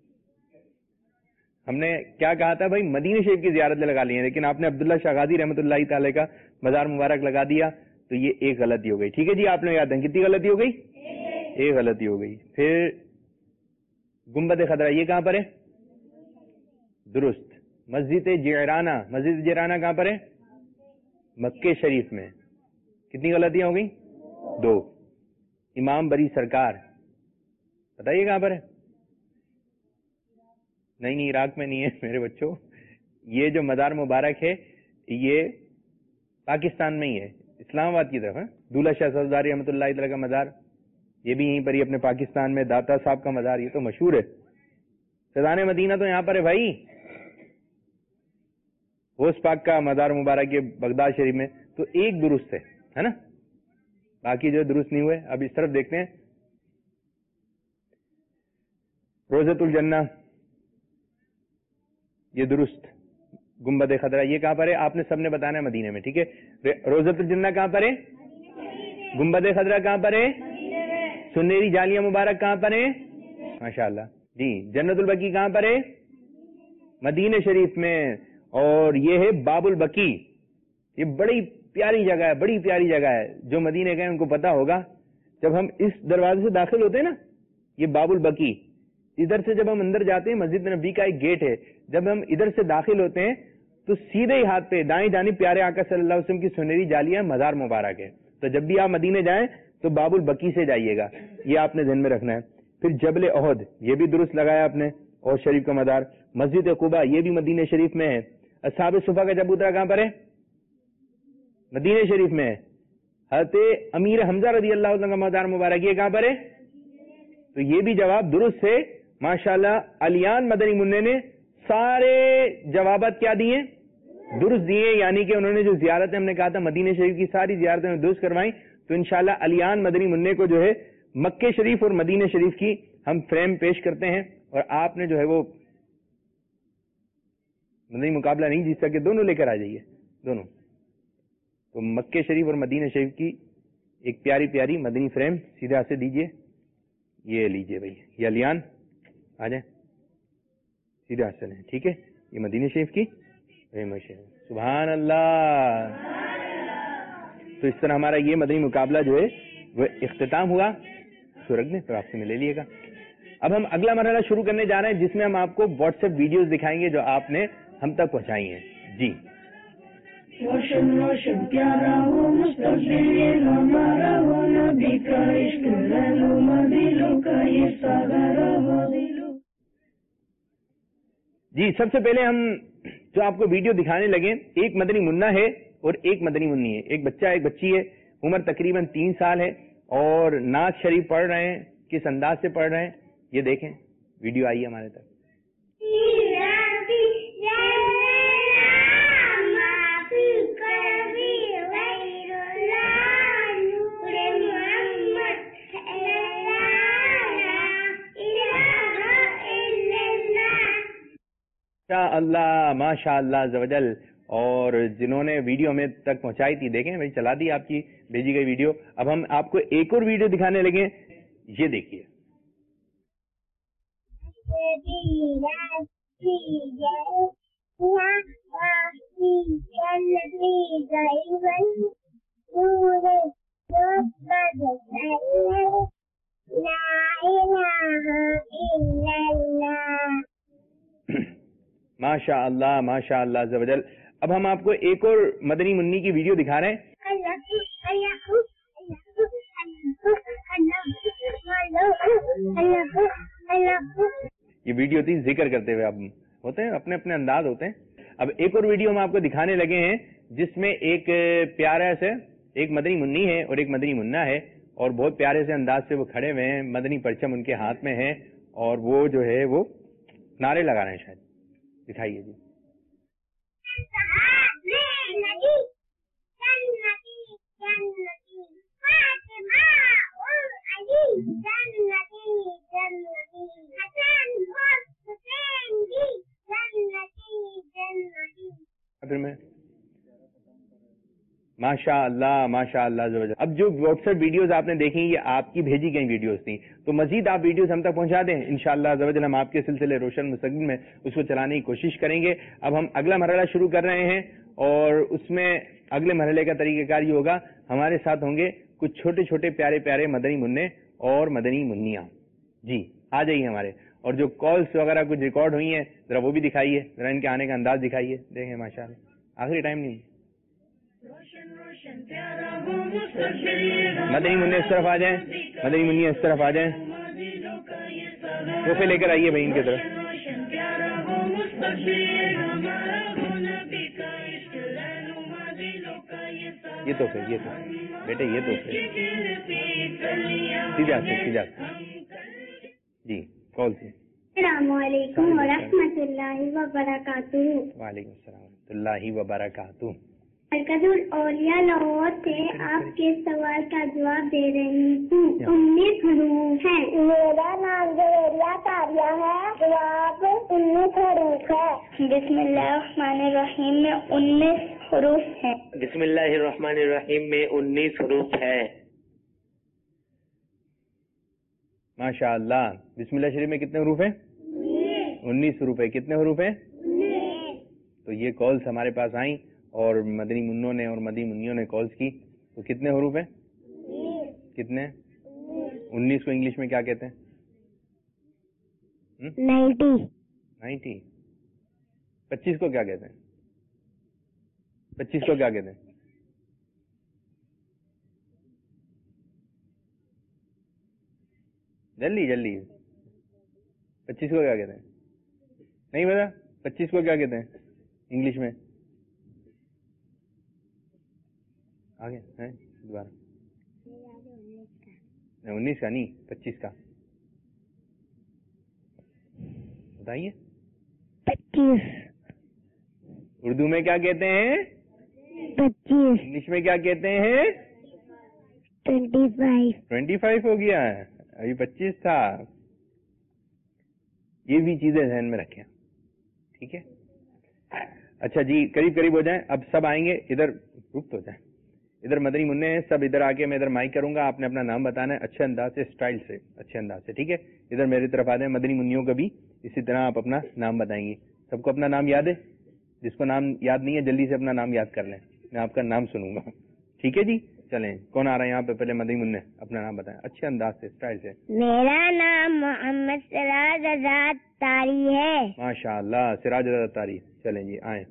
ہم نے کیا کہا تھا بھائی؟ مدینہ شریف کی زیارتیں لگا لی ہیں، لیکن آپ نے عبداللہ شاہ غادی رحمۃ اللہ تعالیٰ کا مزار مبارک لگا دیا، تو یہ ایک غلطی ہو گئی. ٹھیک ہے جی؟ آپ نے یاد ہے کتنی غلطی ہو گئی؟ ایک غلطی ہو گئی. پھر گنبد خضرا یہ کہاں پر ہے؟ درست. مسجد جعرانہ، مسجد جعرانہ کہاں پر ہے؟ مکے شریف میں. کتنی غلطیاں ہو گئی؟ 2. امام بری سرکار بتائیے کہاں پر ہے؟ نہیں عراق میں نہیں ہے میرے بچوں. یہ جو مزار مبارک ہے یہ پاکستان میں ہی ہے، اسلام آباد کی طرف ہے. دولہ شاہ صفداری رحمۃ اللہ تعالیٰ کا مزار یہ بھی یہیں پر ہی اپنے پاکستان میں. داتا صاحب کا مزار یہ تو مشہور ہے. فیضان مدینہ تو یہاں پر ہے بھائی. غوث پاک کا مزار مبارک یہ بغداد شریف میں. تو ایک درست ہے نا، باقی جو درست نہیں ہوئے. اب اس طرف دیکھتے ہیں. روزۃ الجنہ یہ درست. گنبد خضرا یہ کہاں پر ہے؟ آپ نے سب نے بتانا ہے مدینے میں. ٹھیک ہے؟ روزۃ الجنہ کہاں پر ہے؟ گنبد خضرا کہاں پر ہے؟ سنہری جالیہ مبارک کہاں پر ہے؟ ماشاءاللہ جی. جنت البقیع کہاں پر ہے؟ مدینہ شریف میں. اور یہ ہے باب البقیع. یہ بڑی پیاری جگہ ہے، بڑی پیاری جگہ ہے. جو مدینے گئے ان کو پتا ہوگا. جب ہم اس دروازے سے داخل ہوتے ہیں نا، یہ باب البقیع، ادھر سے جب ہم اندر جاتے ہیں مسجد نبی کا ایک گیٹ ہے. جب ہم ادھر سے داخل ہوتے ہیں تو سیدھے ہی ہاتھ پہ دائیں جانب پیارے آقا صلی اللہ علیہ وسلم کی سنہری جالیہ مزار مبارک ہے. تو جب بھی آپ مدینے جائیں تو باب البقیع سے جائیے گا، یہ آپ نے ذہن میں رکھنا ہے. پھر جبل احد یہ بھی درست لگایا آپ نے، اور شریف کا مزار. مسجد قباء یہ بھی مدینہ شریف میں ہے. اصحاب صفا کا چبوترا کہاں پر ہے؟ مدینہ شریف میں ہے. حضرت امیر حمزہ رضی اللہ عنہ کا مزار مبارک یہ کہاں پر ہے؟ تو یہ بھی جواب درست ہے ماشاءاللہ. علیان مدنی منع نے سارے جوابات کیا دیے؟ درست دیے. یعنی کہ انہوں نے جو زیارتیں ہم نے کہا تھا مدینہ شریف کی ساری زیارتیں درست کروائیں. تو انشاءاللہ علیان مدنی منع کو جو ہے مکے شریف اور مدینہ شریف کی ہم فریم پیش کرتے ہیں. اور آپ نے جو ہے وہ مدنی مقابلہ نہیں جیت سکے، دونوں لے کر آ جائیے دونوں. تو مکے شریف اور مدینہ شریف کی ایک پیاری پیاری مدنی فریم سیدھے ہاتھ سے دیجیے. یہ لیجیے بھائی، یہ علیان آ جائیں سیدھے ہاتھ سے لیں. ٹھیک ہے؟ یہ مدینہ شریف کی سبحان اللہ. تو اس طرح ہمارا یہ مدنی مقابلہ جو ہے وہ اختتام ہوا. سورج نے پھر آپ سے میں لے لیے گا. اب ہم اگلا مرحلہ شروع کرنے جا رہے ہیں جس میں ہم آپ کو واٹس ایپ ویڈیوز دکھائیں گے جو آپ نے ہم تک پہنچائی ہیں. جی روشن روشن پیارا ہو مستقبل ہمارا ہو، نبی کا عشق رہنما دلوں کا یہ سہارا ہو دلوں. جی سب سے پہلے ہم جو آپ کو ویڈیو دکھانے لگے، ایک مدنی منا ہے اور ایک مدنی منی ہے. ایک بچہ ایک بچی ہے، عمر تقریباً 3 سال ہے اور نعت شریف پڑھ رہے ہیں. کس انداز سے پڑھ رہے ہیں یہ دیکھیں. ویڈیو آئی ہے ہمارے تک. اللہ ماشاء اللہ عز و جل. اور جنہوں نے ویڈیو ہمیں تک پہنچائی تھی دیکھیں بھائی، چلا دی آپ کی بھیجی گئی ویڈیو. اب ہم آپ کو ایک اور ویڈیو دکھانے لگے، یہ دیکھیے. ماشاء اللہ ماشاء اللہ عز و جل. اب ہم آپ کو ایک اور مدنی منی کی ویڈیو دکھا رہے ہیں. یہ ویڈیو تھی ذکر کرتے ہوئے. اب ہوتے ہیں اپنے اپنے انداز ہوتے ہیں. اب ایک اور ویڈیو ہم آپ کو دکھانے لگے ہیں جس میں ایک پیارا سے ایک مدنی منی ہے اور ایک مدنی منا ہے اور بہت پیارے سے انداز سے وہ کھڑے ہوئے ہیں. مدنی پرچم ان کے ہاتھ میں ہے اور وہ جو ہے وہ نعرے لگا رہے ہیں. شاید دکھائیے جی. ماشاء اللہ ماشاء اللہ عز و جل. اب جو واٹس ایپ ویڈیوز آپ نے دیکھی یہ آپ کی بھیجی گئی ویڈیوز تھیں، تو مزید آپ ویڈیوز ہم تک پہنچا دیں انشاءاللہ عز و جل. ہم آپ کے سلسلے روشن مستقبل میں اس کو چلانے کی کوشش کریں گے. اب ہم اگلا مرحلہ شروع کر رہے ہیں اور اس میں اگلے مرحلے کا طریقہ کار یہ ہوگا، ہمارے ساتھ ہوں گے کچھ چھوٹے چھوٹے پیارے پیارے مدنی منع اور مدنی منیاں. جی آ جائیے ہمارے. اور جو کالس وغیرہ کچھ ریکارڈ ہوئی ہیں ذرا وہ بھی دکھائیے، ذرا ان کے آنے کا انداز دکھائیے. دیکھیں ماشاءاللہ آخری ٹائم نہیں. مدنی منع اس طرف آ جائیں، مدنی منی اس طرف آ جائیں. وہ پہ لے کر آئیے بھائی ان کی طرف. یہ تو پھر یہ تو بیٹے یہ تو سیدھا سیدھا. جی کال سے. السلام علیکم ورحمۃ اللہ وبرکاتہ. وعلیکم السلام ورحمۃ اللہ وبرکاتہ. مرکز الاولیاء لاہور سے آپ کے سوال کا جواب دے رہی ہوں. 19 حروف ہیں. میرا نام جویریہ تاریہ ہے. جواب 19 حروف ہے. بسم اللہ الرحمن الرحیم میں 19 حروف ہیں. بسم اللہ الرحمن الرحیم میں 19 حروف ہے. ماشاء اللہ. بسم اللہ شریف میں کتنے حروف ہیں؟ 19 حروف ہے. کتنے حروف ہیں؟ تو یہ کالز ہمارے پاس آئیں اور مدنی منوں نے اور مدنی منیوں نے کالز کی. تو کتنے حروف ہیں؟ کتنے؟ 19 کو انگلش میں کیا کہتے ہیں؟ 90. 25 کو کیا کہتے ہیں؟ 25 کو کیا کہتے ہیں؟ جلدی جلدی. 25 کو کیا کہتے ہیں؟ نہیں پتا 25 کو کیا کہتے ہیں انگلش میں؟ آگے ہیں دوبارہ. 19 کا نہیں 25 کا بتائیے. 25. اردو میں کیا کہتے ہیں؟ 25. انگلش میں کیا کہتے ہیں؟ 25. 25 ہو گیا ہے، ابھی 25 تھا. یہ بھی چیزیں ذہن میں رکھیں. ٹھیک ہے اچھا جی قریب قریب ہو جائیں. اب سب آئیں گے ادھر. رک تو جائیں. ادھر مدنی منع ہیں سب ادھر آ کے میں ادھر مائک کروں گا. آپ نے اپنا نام بتانا ہے اچھے انداز سے، اسٹائل سے، اچھے انداز سے. ٹھیک ہے ادھر میری طرف آ جائیں. مدنی منیوں کا بھی اسی طرح آپ اپنا نام بتائیں گے. سب کو اپنا نام یاد ہے؟ جس کو نام یاد نہیں ہے جلدی سے اپنا نام یاد کر لیں. میں آپ کا نام سنوں گا. ٹھیک ہے جی چلیں. کون آ رہا ہے یہاں پہ؟ پہلے مدنی منع اپنا نام بتائیں اچھے انداز سے، اسٹائل سے. میرا نام محمد سراج آزاد تاری ہے. ماشاء اللہ سراج آزاد تاری. چلیں جی آئیں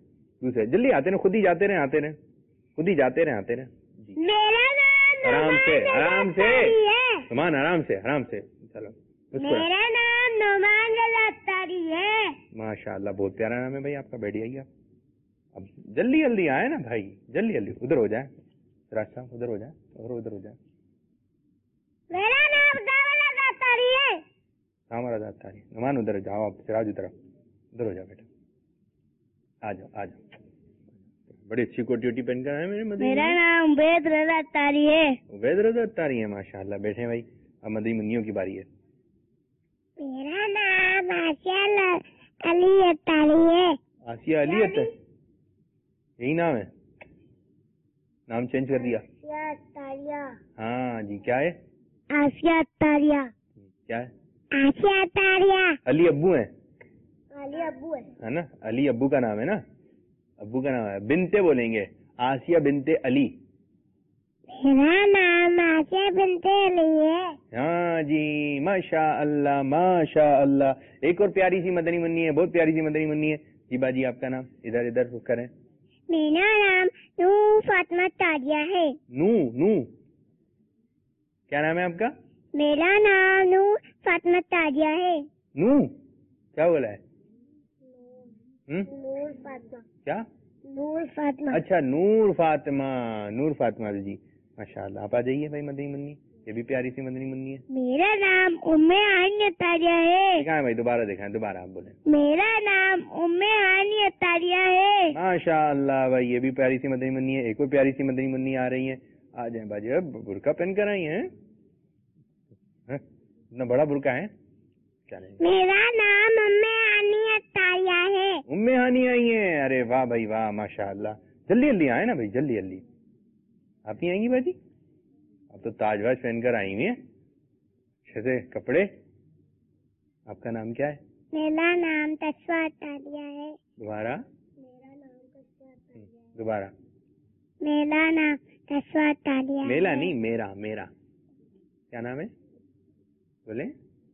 دوسرے جلدی آتے رہے, خود ہی جاتے رہے آتے رہے, خود ہی جاتے رہے آتے رہے. جی میرا نام آرام سے آرام سے ہے. نعمان, آرام سے آرام سے. چلو میرا نام نعمان رضا اختاری ہے. ماشاء اللہ, بہت پیارا نام ہے بھائی آپ کا. بیٹھ جائیے آپ. اب جلدی جلدی آئے نا بھائی, جلدی جلدی ادھر ہو جائے, سراج صاحب ادھر ہو جائے, اور ادھر ہو جائے. میرا نام داول رضا اختاری ہے. ہمارا جاتا ہے نعمان, ادھر جاؤ آپ, سراج ادھر ہو جاؤ بیٹا. آ جاؤ آ جاؤ. بڑی اچھی کوٹی ووٹی پہن کر آئے میرے مدنی. میرا نام عبید رضا اختاری ہے. عبید رضا اختاری ہے, ماشاء اللہ. بیٹھے بھائی, اب مدنی منیوں کی باری ہے. میرا نام آسیہ علی اختاری ہے. آسیہ علی ہے, یہی نام ہے, نام چینج کر دیا. آسیہ اختاریہ. ہاں جی, کیا ہے؟ آسیہ اختاریہ. کیا ہے؟ آسیہ اختاریہ. علی ابو ہیں, علی ابو ہے نا, علی ابو کا نام ہے نا, ابو کا نام ہے. بنتے بولیں گے, آسیہ بنتے علی. میرا نام آسیہ بنت علی ہے. ہاں جی, ماشاء اللہ ماشاء اللہ. ایک اور پیاری سی مدنی منی ہے, بہت پیاری سی مدنی منی ہے. جی باجی آپ کا نام ادھر ادھر رخ کریں. میرا نام نو فاطمہ تاجیہ ہے. نو کیا نام ہے آپ کا؟ میرا نام نو فاطمہ تاجیہ ہے. نو کیا بولا ہے؟ نور فاطمہ. کیا؟ نور فاطمہ. اچھا نور فاطمہ, نور فاطمہ جی, ماشاء اللہ. آپ آ جائیے بھائی مدنی منی, یہ بھی پیاری سی مدنی منی ہے. میرا نام ام ہانی تاجیہ ہے. کہاں ہے بھائی, دوبارہ دکھائیں, دوبارہ آپ بولیں. میرا نام ام ہانی تاجیہ ہے. ماشاء اللہ بھائی, یہ بھی پیاری سی مدنی منی ہے. ایک اور پیاری سی مدنی منی آ رہی ہے, آ جائیں باجی. اب برقع پہن کر آئی ہیں, اتنا بڑا برقع ہے. میرا نام ام ہانی تاجیہ ہے. ام ہانی آئی ہیں, ارے واہ بھائی واہ, ماشاء اللہ. جلدی جلدی آئے نا بھائی, جلدی جلدی. آپ نہیں آئیں گی باجی؟ اب تو تاج واج پہن کر آئی ہوئی ہیں, اچھے سے کپڑے. آپ کا نام کیا ہے؟ میرا نام تسوا تاجیہ ہے. دوبارہ دوبارہ. میرا نام تسوا تاجیہ. میلا نہیں, میرا میرا. کیا نام ہے بولے؟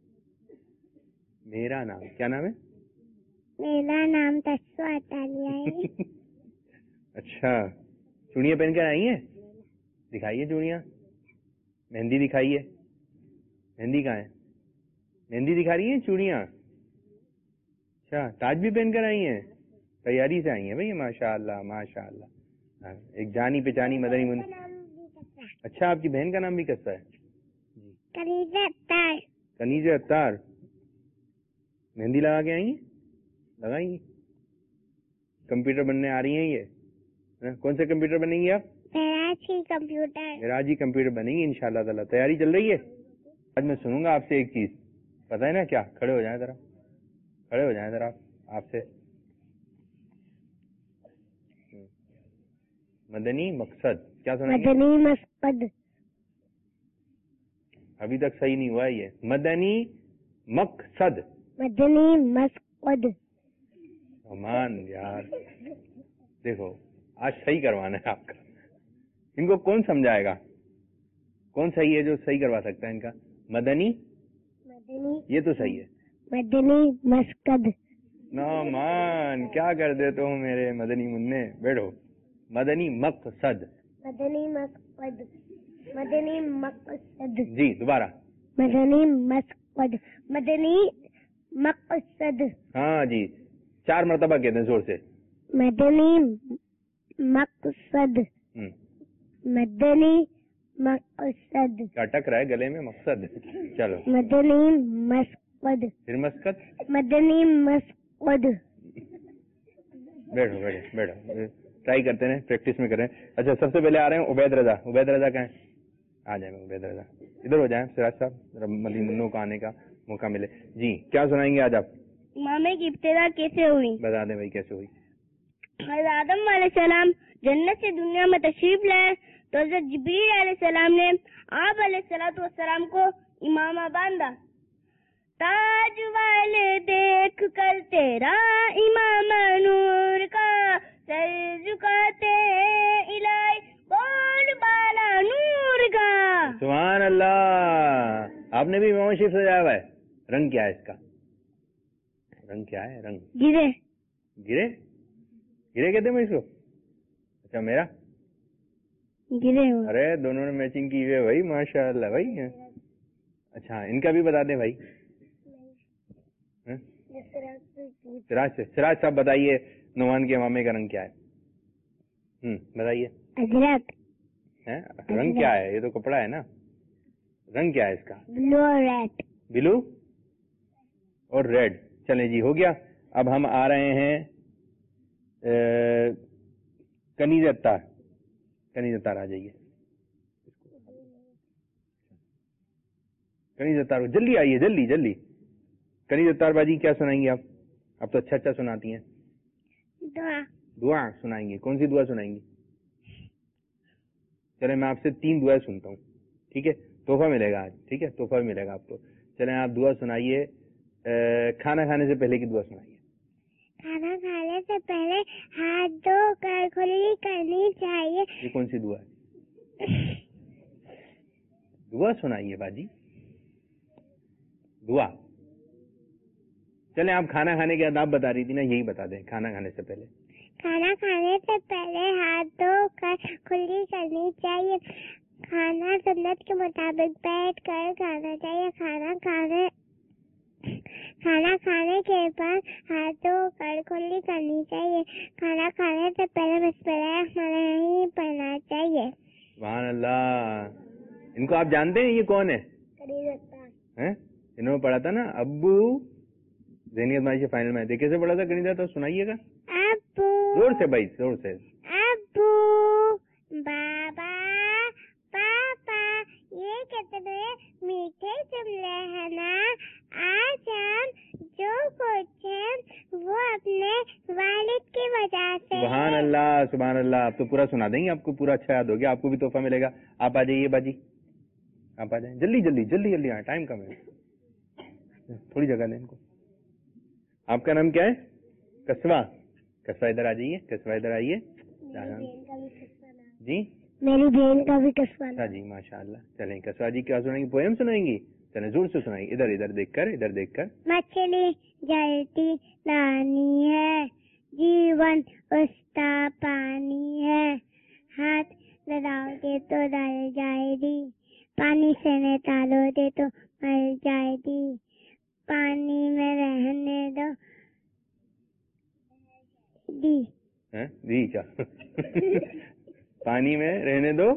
میرا نام کیا نام ہے؟ میرا نام تسوا تاجیہ ہے. اچھا, چوڑیاں پہن کر آئی ہیں, دکھائیے چوڑیاں. مہندی دکھائیے, مہندی کہاں ہے؟ مہندی دکھا رہی ہیں چوڑیاں. اچھا, تاج بھی پہن کر آئی ہیں, تیاری سے آئی ہیں بھائی, ماشاء اللہ ماشاء اللہ. ایک جانی پہچانی مدنی من. اچھا, آپ کی بہن کا نام بھی کیسا ہے؟ کنیزہ اختار. کنیزہ اختار. مہندی لگا کے آئی ہیں, لگائیں گی. کمپیوٹر بننے آ رہی ہیں یہ, کون سے کمپیوٹر بنیں گی آپ؟ میراجی کمپیوٹر. میراجی کمپیوٹر بنیں گی انشاءاللہ تعالیٰ. تیاری چل رہی ہے. آج میں سنوں گا آپ سے ایک چیز, پتہ ہے نا کیا؟ کھڑے ہو جائیں ذرا, کھڑے ہو جائیں ذرا. آپ سے مدنی مقصد کیا سنیں گے؟ مدنی مقصد. ابھی تک صحیح نہیں ہوا ہے یہ. مدنی مقصد. مدنی مقصد. امان یار, دیکھو آج صحیح کروانا ہے آپ کا. ان کو کون سمجھائے گا؟ کون صحیح ہے جو صحیح کروا سکتا ہے ان کا؟ مدنی, یہ تو صحیح ہے. مدنی مقصد. نعمان کیا کر دیتے ہو میرے مدنی مننے, بیٹھو. مدنی مقصد. مدنی مقصد. مدنی مقصد. جی دوبارہ. مدنی مقصد. مدنی مقصد. ہاں جی, 4 مرتبہ کہتے ہیں زور سے. مدنی مقصد. مدنی مقصد. کیا اٹک رہا ہے گلے میں؟ مقصد. چلو. مدنی مقصد. پھر مسکت. مدنی مقصد. بیٹھو بیٹھو بیٹھو, ٹرائی کرتے ہیں, پریکٹس میں کریں. اچھا, سب سے پہلے آ رہے ہیں عبید رضا. عبید رضا کہاں ہیں؟ آ جائیں عبید رضا, ادھر ہو جائیں. سراج صاحب مدنی منوں کا آنے کا موقع ملے. جی کیا سنائیں گے آج آپ؟ امامے کی ابتدا کیسے ہوئی؟ بتا دیں بھائی کیسے ہوئی. حضرت آدم علیہ السلام جنت سے دنیا میں تشریف لائے تو حضرت جبریل علیہ السلام نے آپ علیہ السلام کو امامہ باندھا. تاج والے دیکھ کر تیرا امام نور کا سر جھکاتے الہی بول بالا نور کا. سبحان اللہ. آپ نے بھی امام شریف سجایا ہوا ہے. رنگ کیا ہے اس کا؟ رنگ کیا ہے؟ رنگ گرے. گرے. गिरे कहते हैं इसको? अच्छा मेरा गिरे हो। अरे दोनों ने मैचिंग की हुई है भाई, माशाल्लाह भाई। अच्छा इनका भी बता दें भाई। सिराज साहब बताइए नुमान के मामे का रंग क्या है? बताइए। अजरक। है रंग क्या है? ये तो कपड़ा है ना, रंग क्या है इसका? ब्लू और रेड। ब्लू और रेड। चले जी हो गया। अब हम आ रहे हैं कनीज अत्तार। कनीज अत्तार आ जाइए। कनीज अत्तार जल्दी आइए, जल्दी जल्दी। कनीज अत्तार बाजी क्या सुनाएंगी आप? आप तो अच्छा अच्छा सुनाती हैं। दुआ। दुआ सुनाएंगी? कौन सी दुआ सुनाएंगी? चले मैं आपसे 3 दुआएं सुनता हूँ, ठीक है? तोहफा मिलेगा आज, ठीक है? तोहफा मिलेगा आपको। चले आप दुआ सुनाइए। खाना खाने से पहले की दुआ सुनाइए। खाना खाने से पहले हाथ धोकर कुल्ली करनी चाहिए। ये कौन सी दुआ है? दुआ सुनाइए बाजी, दुआ। चले आप खाना खाने के आदाब बता रही थी ना, यही बता दें। खाना खाने से पहले खाना खाने से पहले हाथ धोकर कुल्ली करनी चाहिए। खाना सुन्नत के मुताबिक बैठ कर खाना चाहिए। खाना खाने के बाद हाथ धोकर कुल्ली करनी चाहिए। खाना खाने से पहले बिस्मिल्लाह पढ़ना चाहिए। सुभान अल्लाह। इनको आप जानते हैं? ये कौन है? हैं? इन्होंने पढ़ा था ना अब्बू ज़ेनियत माई से फाइनल में। कैसे पढ़ा था कनीजा? तो सुनाइएगा अब्बू। जोर से भाई, जोर से। अब्बू, बाबा, पापा, ये कितने मीठे जुमले हैं ना। आज हम जो कुछ है वो अपने वालिद की वजह से। सुभान अल्लाह, सुभान अल्लाह। आप तो पूरा सुना देंगे, आपको पूरा अच्छा याद हो गया। आपको भी तोहफा मिलेगा। आप आ जाइए बाजी, आप आ जाए जल्दी जल्दी जल्दी जल्दी। हाँ टाइम कम है, थोड़ी जगह दें इनको। आपका नाम क्या है? कसवा। कसवा इधर आ जाइए, कसवा इधर आइए जी। मेरी बहन का भी कसवा। अच्छा जी माशाअल्लाह। चलें कसवा जी क्या सुनाएंगी? पोएम सुनाएंगी? चलें जोर से सुनाएंगी। इधर इधर देखकर, इधर देखकर। मछली जलती रानी है, जीवन उसका पानी है। हाथ लगाओगे तो डल जाएगी, पानी से निकालोगे तो मर जाएगी। पानी में रहने दो दी क्या? पानी में रहने दो,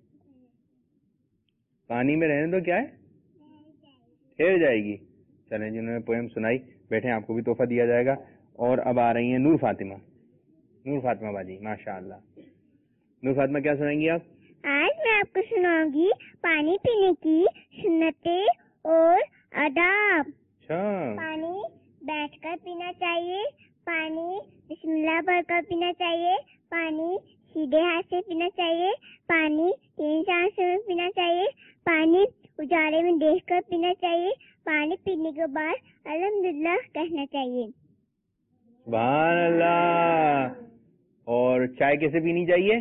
पानी में रहने दो क्या है? ठहर जाएगी। चलें जिन्होंने पोएम सुनाई बैठे, आपको भी तोहफा दिया जाएगा। और अब आ रही हैं नूर फातिमा। नूर फातिमा बाजी माशाअल्लाह। नूर फातिमा क्या सुनाएंगी आप? आज मैं आपको सुनाऊंगी पानी पीने की सुन्नतें और आदाब। अच्छा। पानी बैठकर पीना चाहिए। पानी बिस्मिल्लाह पढ़कर पीना चाहिए। पानी सीधे हाथ से पीना चाहिए। पानी 3 सांसों में पीना चाहिए। पानी उजाले में देखकर पीना चाहिए। पानी पीने के बाद अल्हम्दुलिल्लाह कहना चाहिए। सुभान अल्लाह। और चाय कैसे पीनी चाहिए?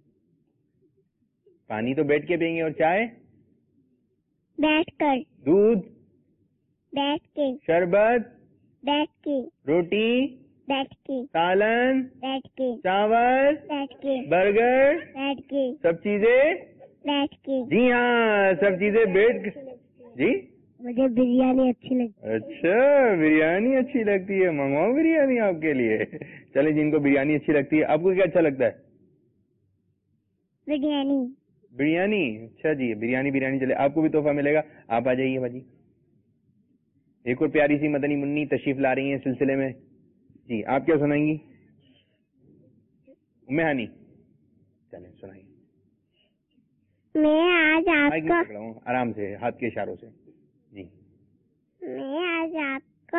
पानी तो बैठ के पियेंगे, और चाय बैठकर। दूध बैठ के। शरबत बैठ के। रोटी बैठ के। सालन बैठ के। चावल बैठ के। बर्गर बैठ के। सब चीजें बैठ के। जी हाँ, सब चीजें बैठ जी। मुझे बिरयानी अच्छी लगती है। अच्छा बिरयानी अच्छी लगती है, मंगवाओ बिरयानी आपके लिए। चले जिनको बिरयानी अच्छी लगती है, आपको क्या अच्छा लगता है? बिरयानी। बिरयानी। अच्छा जी बिरयानी बिरयानी। चले आपको भी तोहफा मिलेगा। आप आ जाइए बाजी। एक और प्यारी सी मदनी मुन्नी तशरीफ ला रही है सिलसिले में जी। आप क्या सुनाएंगी? उम्मे हानी चले सुनाइए। मैं आज आपको आराम से हाथ के इशारों से जी। मैं आज आपको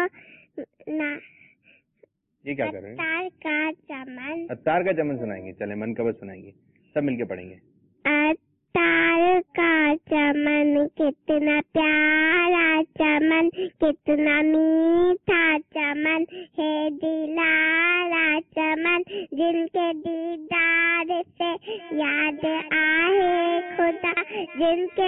ये क्या कर रहे हैं? अत्तार का चमन। अत्तार का चमन सुनाएंगे। चले मन कबत सुनाएंगे, सब मिलके पढ़ेंगे। अत्तार का चमन कितना प्यारा चमन, कितना मीठा चमन है दिलारा चमन, जिनके दीदार से याद आए खुदा, जिनके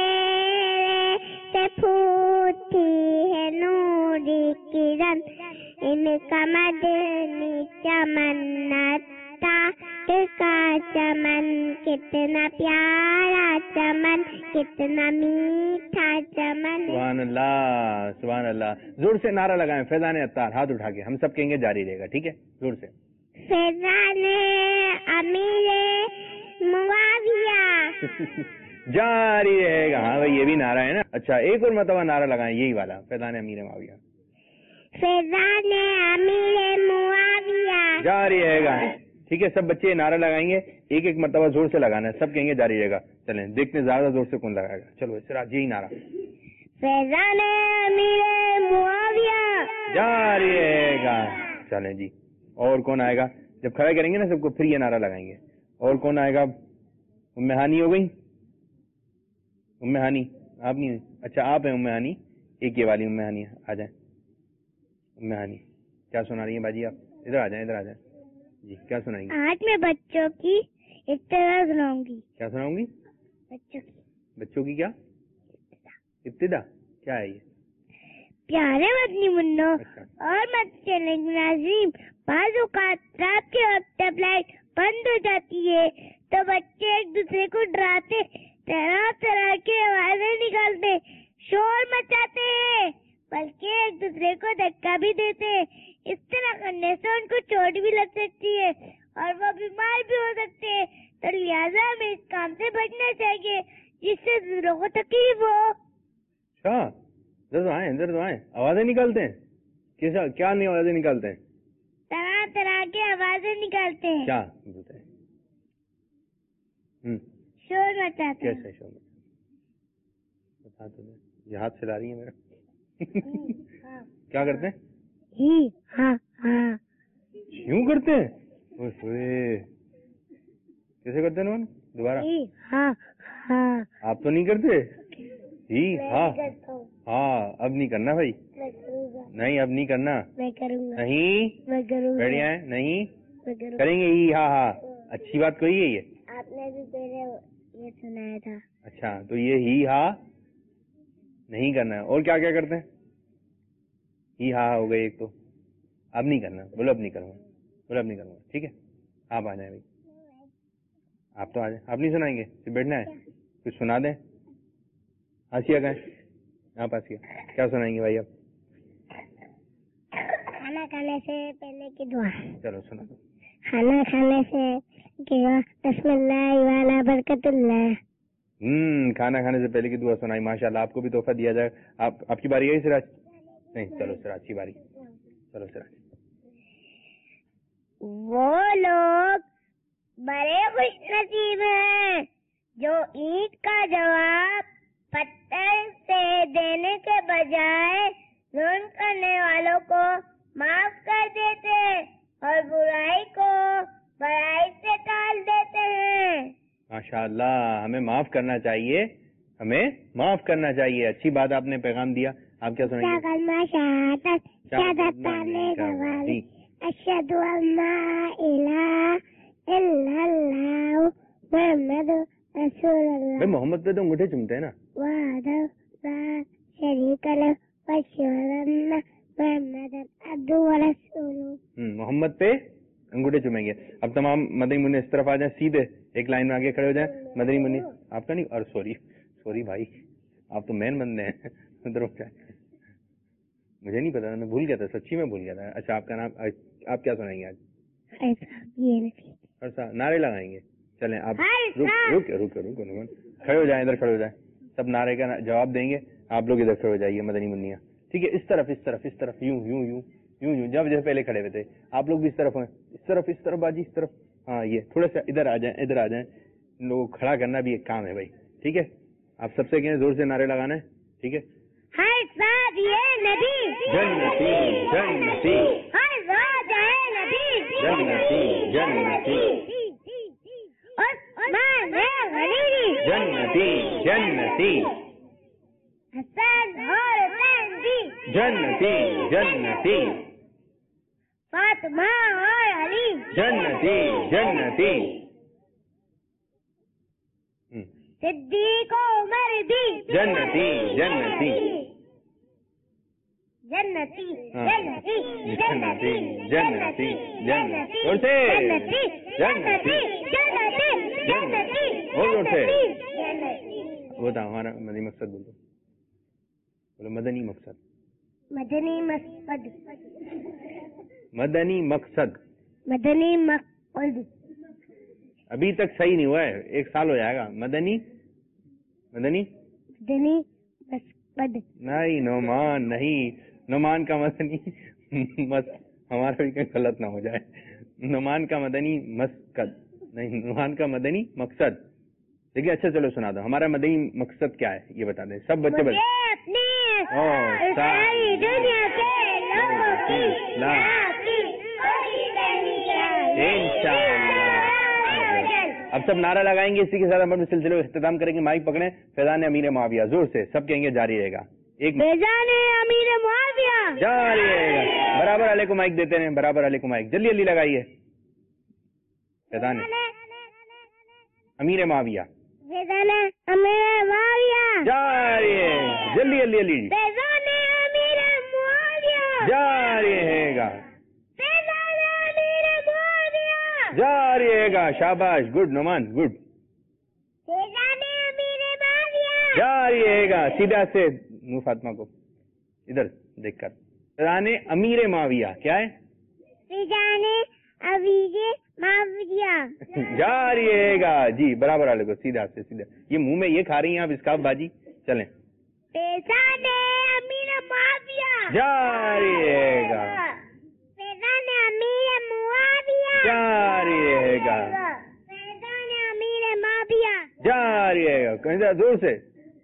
चेहरे से फूटी है नूरी किरण, इनका मदनी चमन था, इसका चमन कितना प्यारा चमन, कितना मीठा चमन। सुभान अल्लाह, सुभान अल्लाह। जोर से नारा लगाएं फैजान अत्तार, हाथ उठा के, हम सब कहेंगे, जारी रहेगा, ठीक है, जोर से। फैजान अमीरे मुआविया। जारी रहेगा। हाँ भाई, ये भी नारा है ना। अच्छा, एक और मरतबा नारा लगाएं, यही वाला, फैजान अमीर मुआविया। फैजान अमीर मुआविया। जारी रहेगा। ठीक है, सब बच्चे नारा लगाएंगे, एक एक मरतबा जोर से लगाना है, सब कहेंगे जारी रहेगा। चलें देखते ज्यादा जोर से कौन लगाएगा। चलो सिराज, यही नारा, फैजान अमीर मुआविया। जारी रहेगा। चलें जी, और कौन आएगा? जब खड़ा करेंगे ना सबको, फिर ये नारा लगाएंगे। और कौन आएगा? उम्मे हानी हो गई? उम्मे हानी आप नहीं हुई? अच्छा, आप हैं उम्मे हानी, एक ये वाली उम्मे हानी, आ जाए। उम्मे हानी क्या सुना रही है बाजी? आप इधर आ जाए, इधर आ जाए जी। क्या सुनाएंगी? आज मैं बच्चों की इब्तिदा सुनाऊंगी। क्या सुनाऊंगी? बच्चों की। बच्चों की क्या इब्तिदा? क्या है ये? प्यारे मदनी मुन्नो अच्छा। और मदनी नाज़रीन, बाज़ औक़ात रात के वक्त जब लाइट बंद हो जाती है तो बच्चे एक दूसरे को डराते, तरह तरह की आवाजें निकालते, शोर मचाते हैं, बल्कि एक दूसरे को धक्का भी देते हैं। इस तरह करने से उनको चोट भी लग सकती है और वो बीमार भी हो सकते हैं। तो लिहाजा हमें इस काम से बचना चाहिए जिससे दूसरों को तकलीफ हो। अच्छा, इधर तो आए, आवाजें निकालते हैं? कैसा, क्या नहीं आवाजें निकालते हैं? तरह तरह की आवाजें निकालते हैं। क्या बताए? शोर मचाते हैं। कैसे शोर? बता तो दे, ये हाथ चला रही है मेरा। क्या करते हैं? ही हाँ हाँ। यूं करते हैं? कैसे करते हैं? दोबारा। ही हाँ हाँ। आप तो नहीं करते? ही हाँ हाँ। अब नहीं करना भाई, नहीं अब नहीं करना। मैं करूँगा। नहीं, मैं करूँगा। बढ़िया है, नहीं मैं करूँगा। करेंगे ही हाँ हाँ। अच्छी बात कोई है ये? आपने भी पहले ये सुनाया था। अच्छा, तो ये ही हाँ नहीं करना है। और क्या क्या करते हैं? ही हाँ हो गए एक तो। अब नहीं करना, बोलो अब नहीं करूँगा, बोलो अब नहीं करूँगा। ठीक है, आप आ जाए भाई, आप तो आ जाए। आप नहीं सुनाएंगे? फिर बैठना है, कुछ सुना दें। आसिया का है, आप आसिया, क्या सुनाएंगे भाई? आप खाना खाने से पहले की दुआ। चलो सुना दो। खाना खाने से बिस्मिल्लाह वाला बरकतुल्लाह। खाना खाने से पहले की दुआ सुनाई, माशाल्लाह। आपको भी तोहफा दिया जाए। आपकी बारी है सिराज? नहीं, चलो सिराज की बारी, चलो सिराज। वो लोग बड़े खुशनसीब हैं जो ईद का जवाब पत्थर से देने के बजाय जुल्म करने वालों को माफ कर देते हैं और बुराई को बड़ाई से टाल देते हैं। माशाअल्लाह, हमें माफ करना चाहिए, हमें माफ करना चाहिए। अच्छी बात आपने पैगाम दिया। आप क्या सुनाएंगे? अशहदु अन्ना इलाहा इल्लल्लाह मुहम्मद रसूलुल्लाह। भाई मोहम्मद पे तो अंगूठे चूमते हैं ना। वहदहु ला शरीका लहु वअशहदु अन्ना मुहम्मदन अब्दुहु व रसूलुहु। मोहम्मद पे अंगूठे चूमेंगे। अब तमाम मदनी मुन्ने इस तरफ आ जाए, सीधे एक लाइन में आगे खड़े हो जाए। मदनी मुन्नी आपका नहीं, और सॉरी भाई, आप तो मेन बंदे हैं। उधर हो जाए, मुझे नहीं पता, मैं भूल गया था, सच्ची में भूल गया था। अच्छा, आपका नाम, आप क्या सुनाएंगे आज? नारे लगाएंगे। चलें आप रुक खड़े हो जाए, इधर खड़े हो जाए, सब नारे का जवाब देंगे। आप लोग इधर खड़े हो जाइए मदनी मुन्निया। ठीक है, इस तरफ यूं जब पहले खड़े हुए थे, आप लोग भी इस तरफ हैं, इस तरफ बाजी, इस तरफ। हाँ, ये थोड़ा सा इधर आ जाए। इन लोगों को खड़ा करना भी एक काम है भाई। ठीक है, आप सबसे कहें जोर से नारे लगाना है। ठीक है, हर साथ ये नबी जन्नती जन्नती, हर साथ है नबी जन्नती जन्नती, उस्मान है गनी जन्नती जन्नती, हसन और हुसैन जी जन्नती जन्नती, फातिमा और अली जन्नती जन्नती, सिद्दीक और उमर भी जन्नती जन्नती, जन्नती जन्नती जन्नती जन्नती जन्नती जन्नती जोर से जन्नती जन्नती और जोर से जन्नती। वो था हमारा मदनी मकसद बोलो मदनी मकसद मदनी मकसद मदनी मकसद मदनी मकसद अभी तक सही नहीं हुआ है, 1 साल हो जाएगा। मदनी मदनी मदनी मकसद नहीं, नोमान नहीं, नोमान का मदनी हमारा भी कहीं गलत ना हो जाए। नोमान का मदनी मकसद नहीं, नोमान का मदनी मकसद। देखिए अच्छा चलो सुना दो, हमारा मदनी मकसद क्या है ये बता दें सब बच्चे। मुझे अपनी सारी दुनिया के लोगों की अब सब नारा लगाएंगे, इसी के साथ हम अपने सिलसिले को इख्तिताम करेंगे। माइक पकड़े, फैजान अमीर मुआविया जोर से सब कहेंगे, जारी रहेगा। एक फैजान अमीर मुआविया जारी रहेगा। बराबर वाले को माइक देते हैं, बराबर वाले को माइक जल्दी जल्दी लगाइए। फैजान अमीर मुआविया फैजान अमीर मुआविया जारी है, जल्दी जल्दी जल्दी फैजान अमीर मुआविया जारी रहेगा, फैजान अमीर मुआविया जारी रहेगा। शाबाश, गुड नोमान, गुड। फैजान अमीर मुआविया जारी रहेगा। सीधा से नू फातिमा को इधर देखकर, फैजान अमीर मुआविया क्या है? फैजान अमीर मुआविया जारी रहेगा जी, बराबर वाले को सीधा से सीधा। ये मुंह में ये खा रही हैं आप इसका बाजी, चलें। फैजान अमीर मुआविया जारी रहेगा, फैजान अमीर मुआविया जारी रहेगा, फैजान अमीर मुआविया जारी रहेगा। कहीं जरा जोर से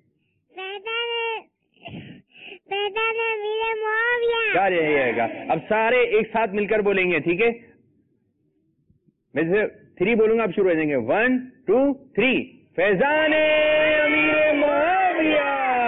फैजान अमीर मुआविया जारी रहेगा। अब सारे एक साथ मिलकर बोलेंगे, ठीक है? मैं जैसे 3 बोलूंगा, आप शुरू हो जाएंगे। 1 2 3 फैजान अमीर मुआविया,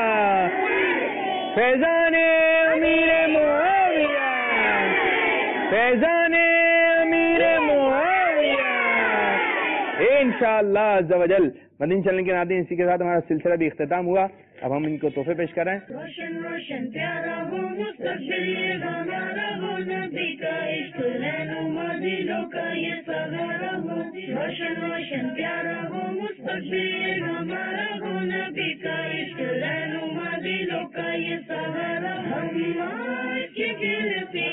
फैजान अमीर मुआविया, फैजान अमीर मुआविया। इंशाअल्लाह अज़्ज़ा वजल मदीन चलने के नाते इसी के साथ हमारा सिलसिला भी इख्तिताम हुआ। अब हम इनको तोहफे पेश कर रहे हैं। रोशन रोशन प्यारा हो मुस्तक़बिल ये हमारा हो, नबी का इश्क रहनुमा दिलों का ये सहारा हो। रोशन रोशन प्यारा हो मुस्तक़बिल ये हमारा हो, नबी का इश्क रहनुमा दिलों का ये सहारा। हम आज के दिल पे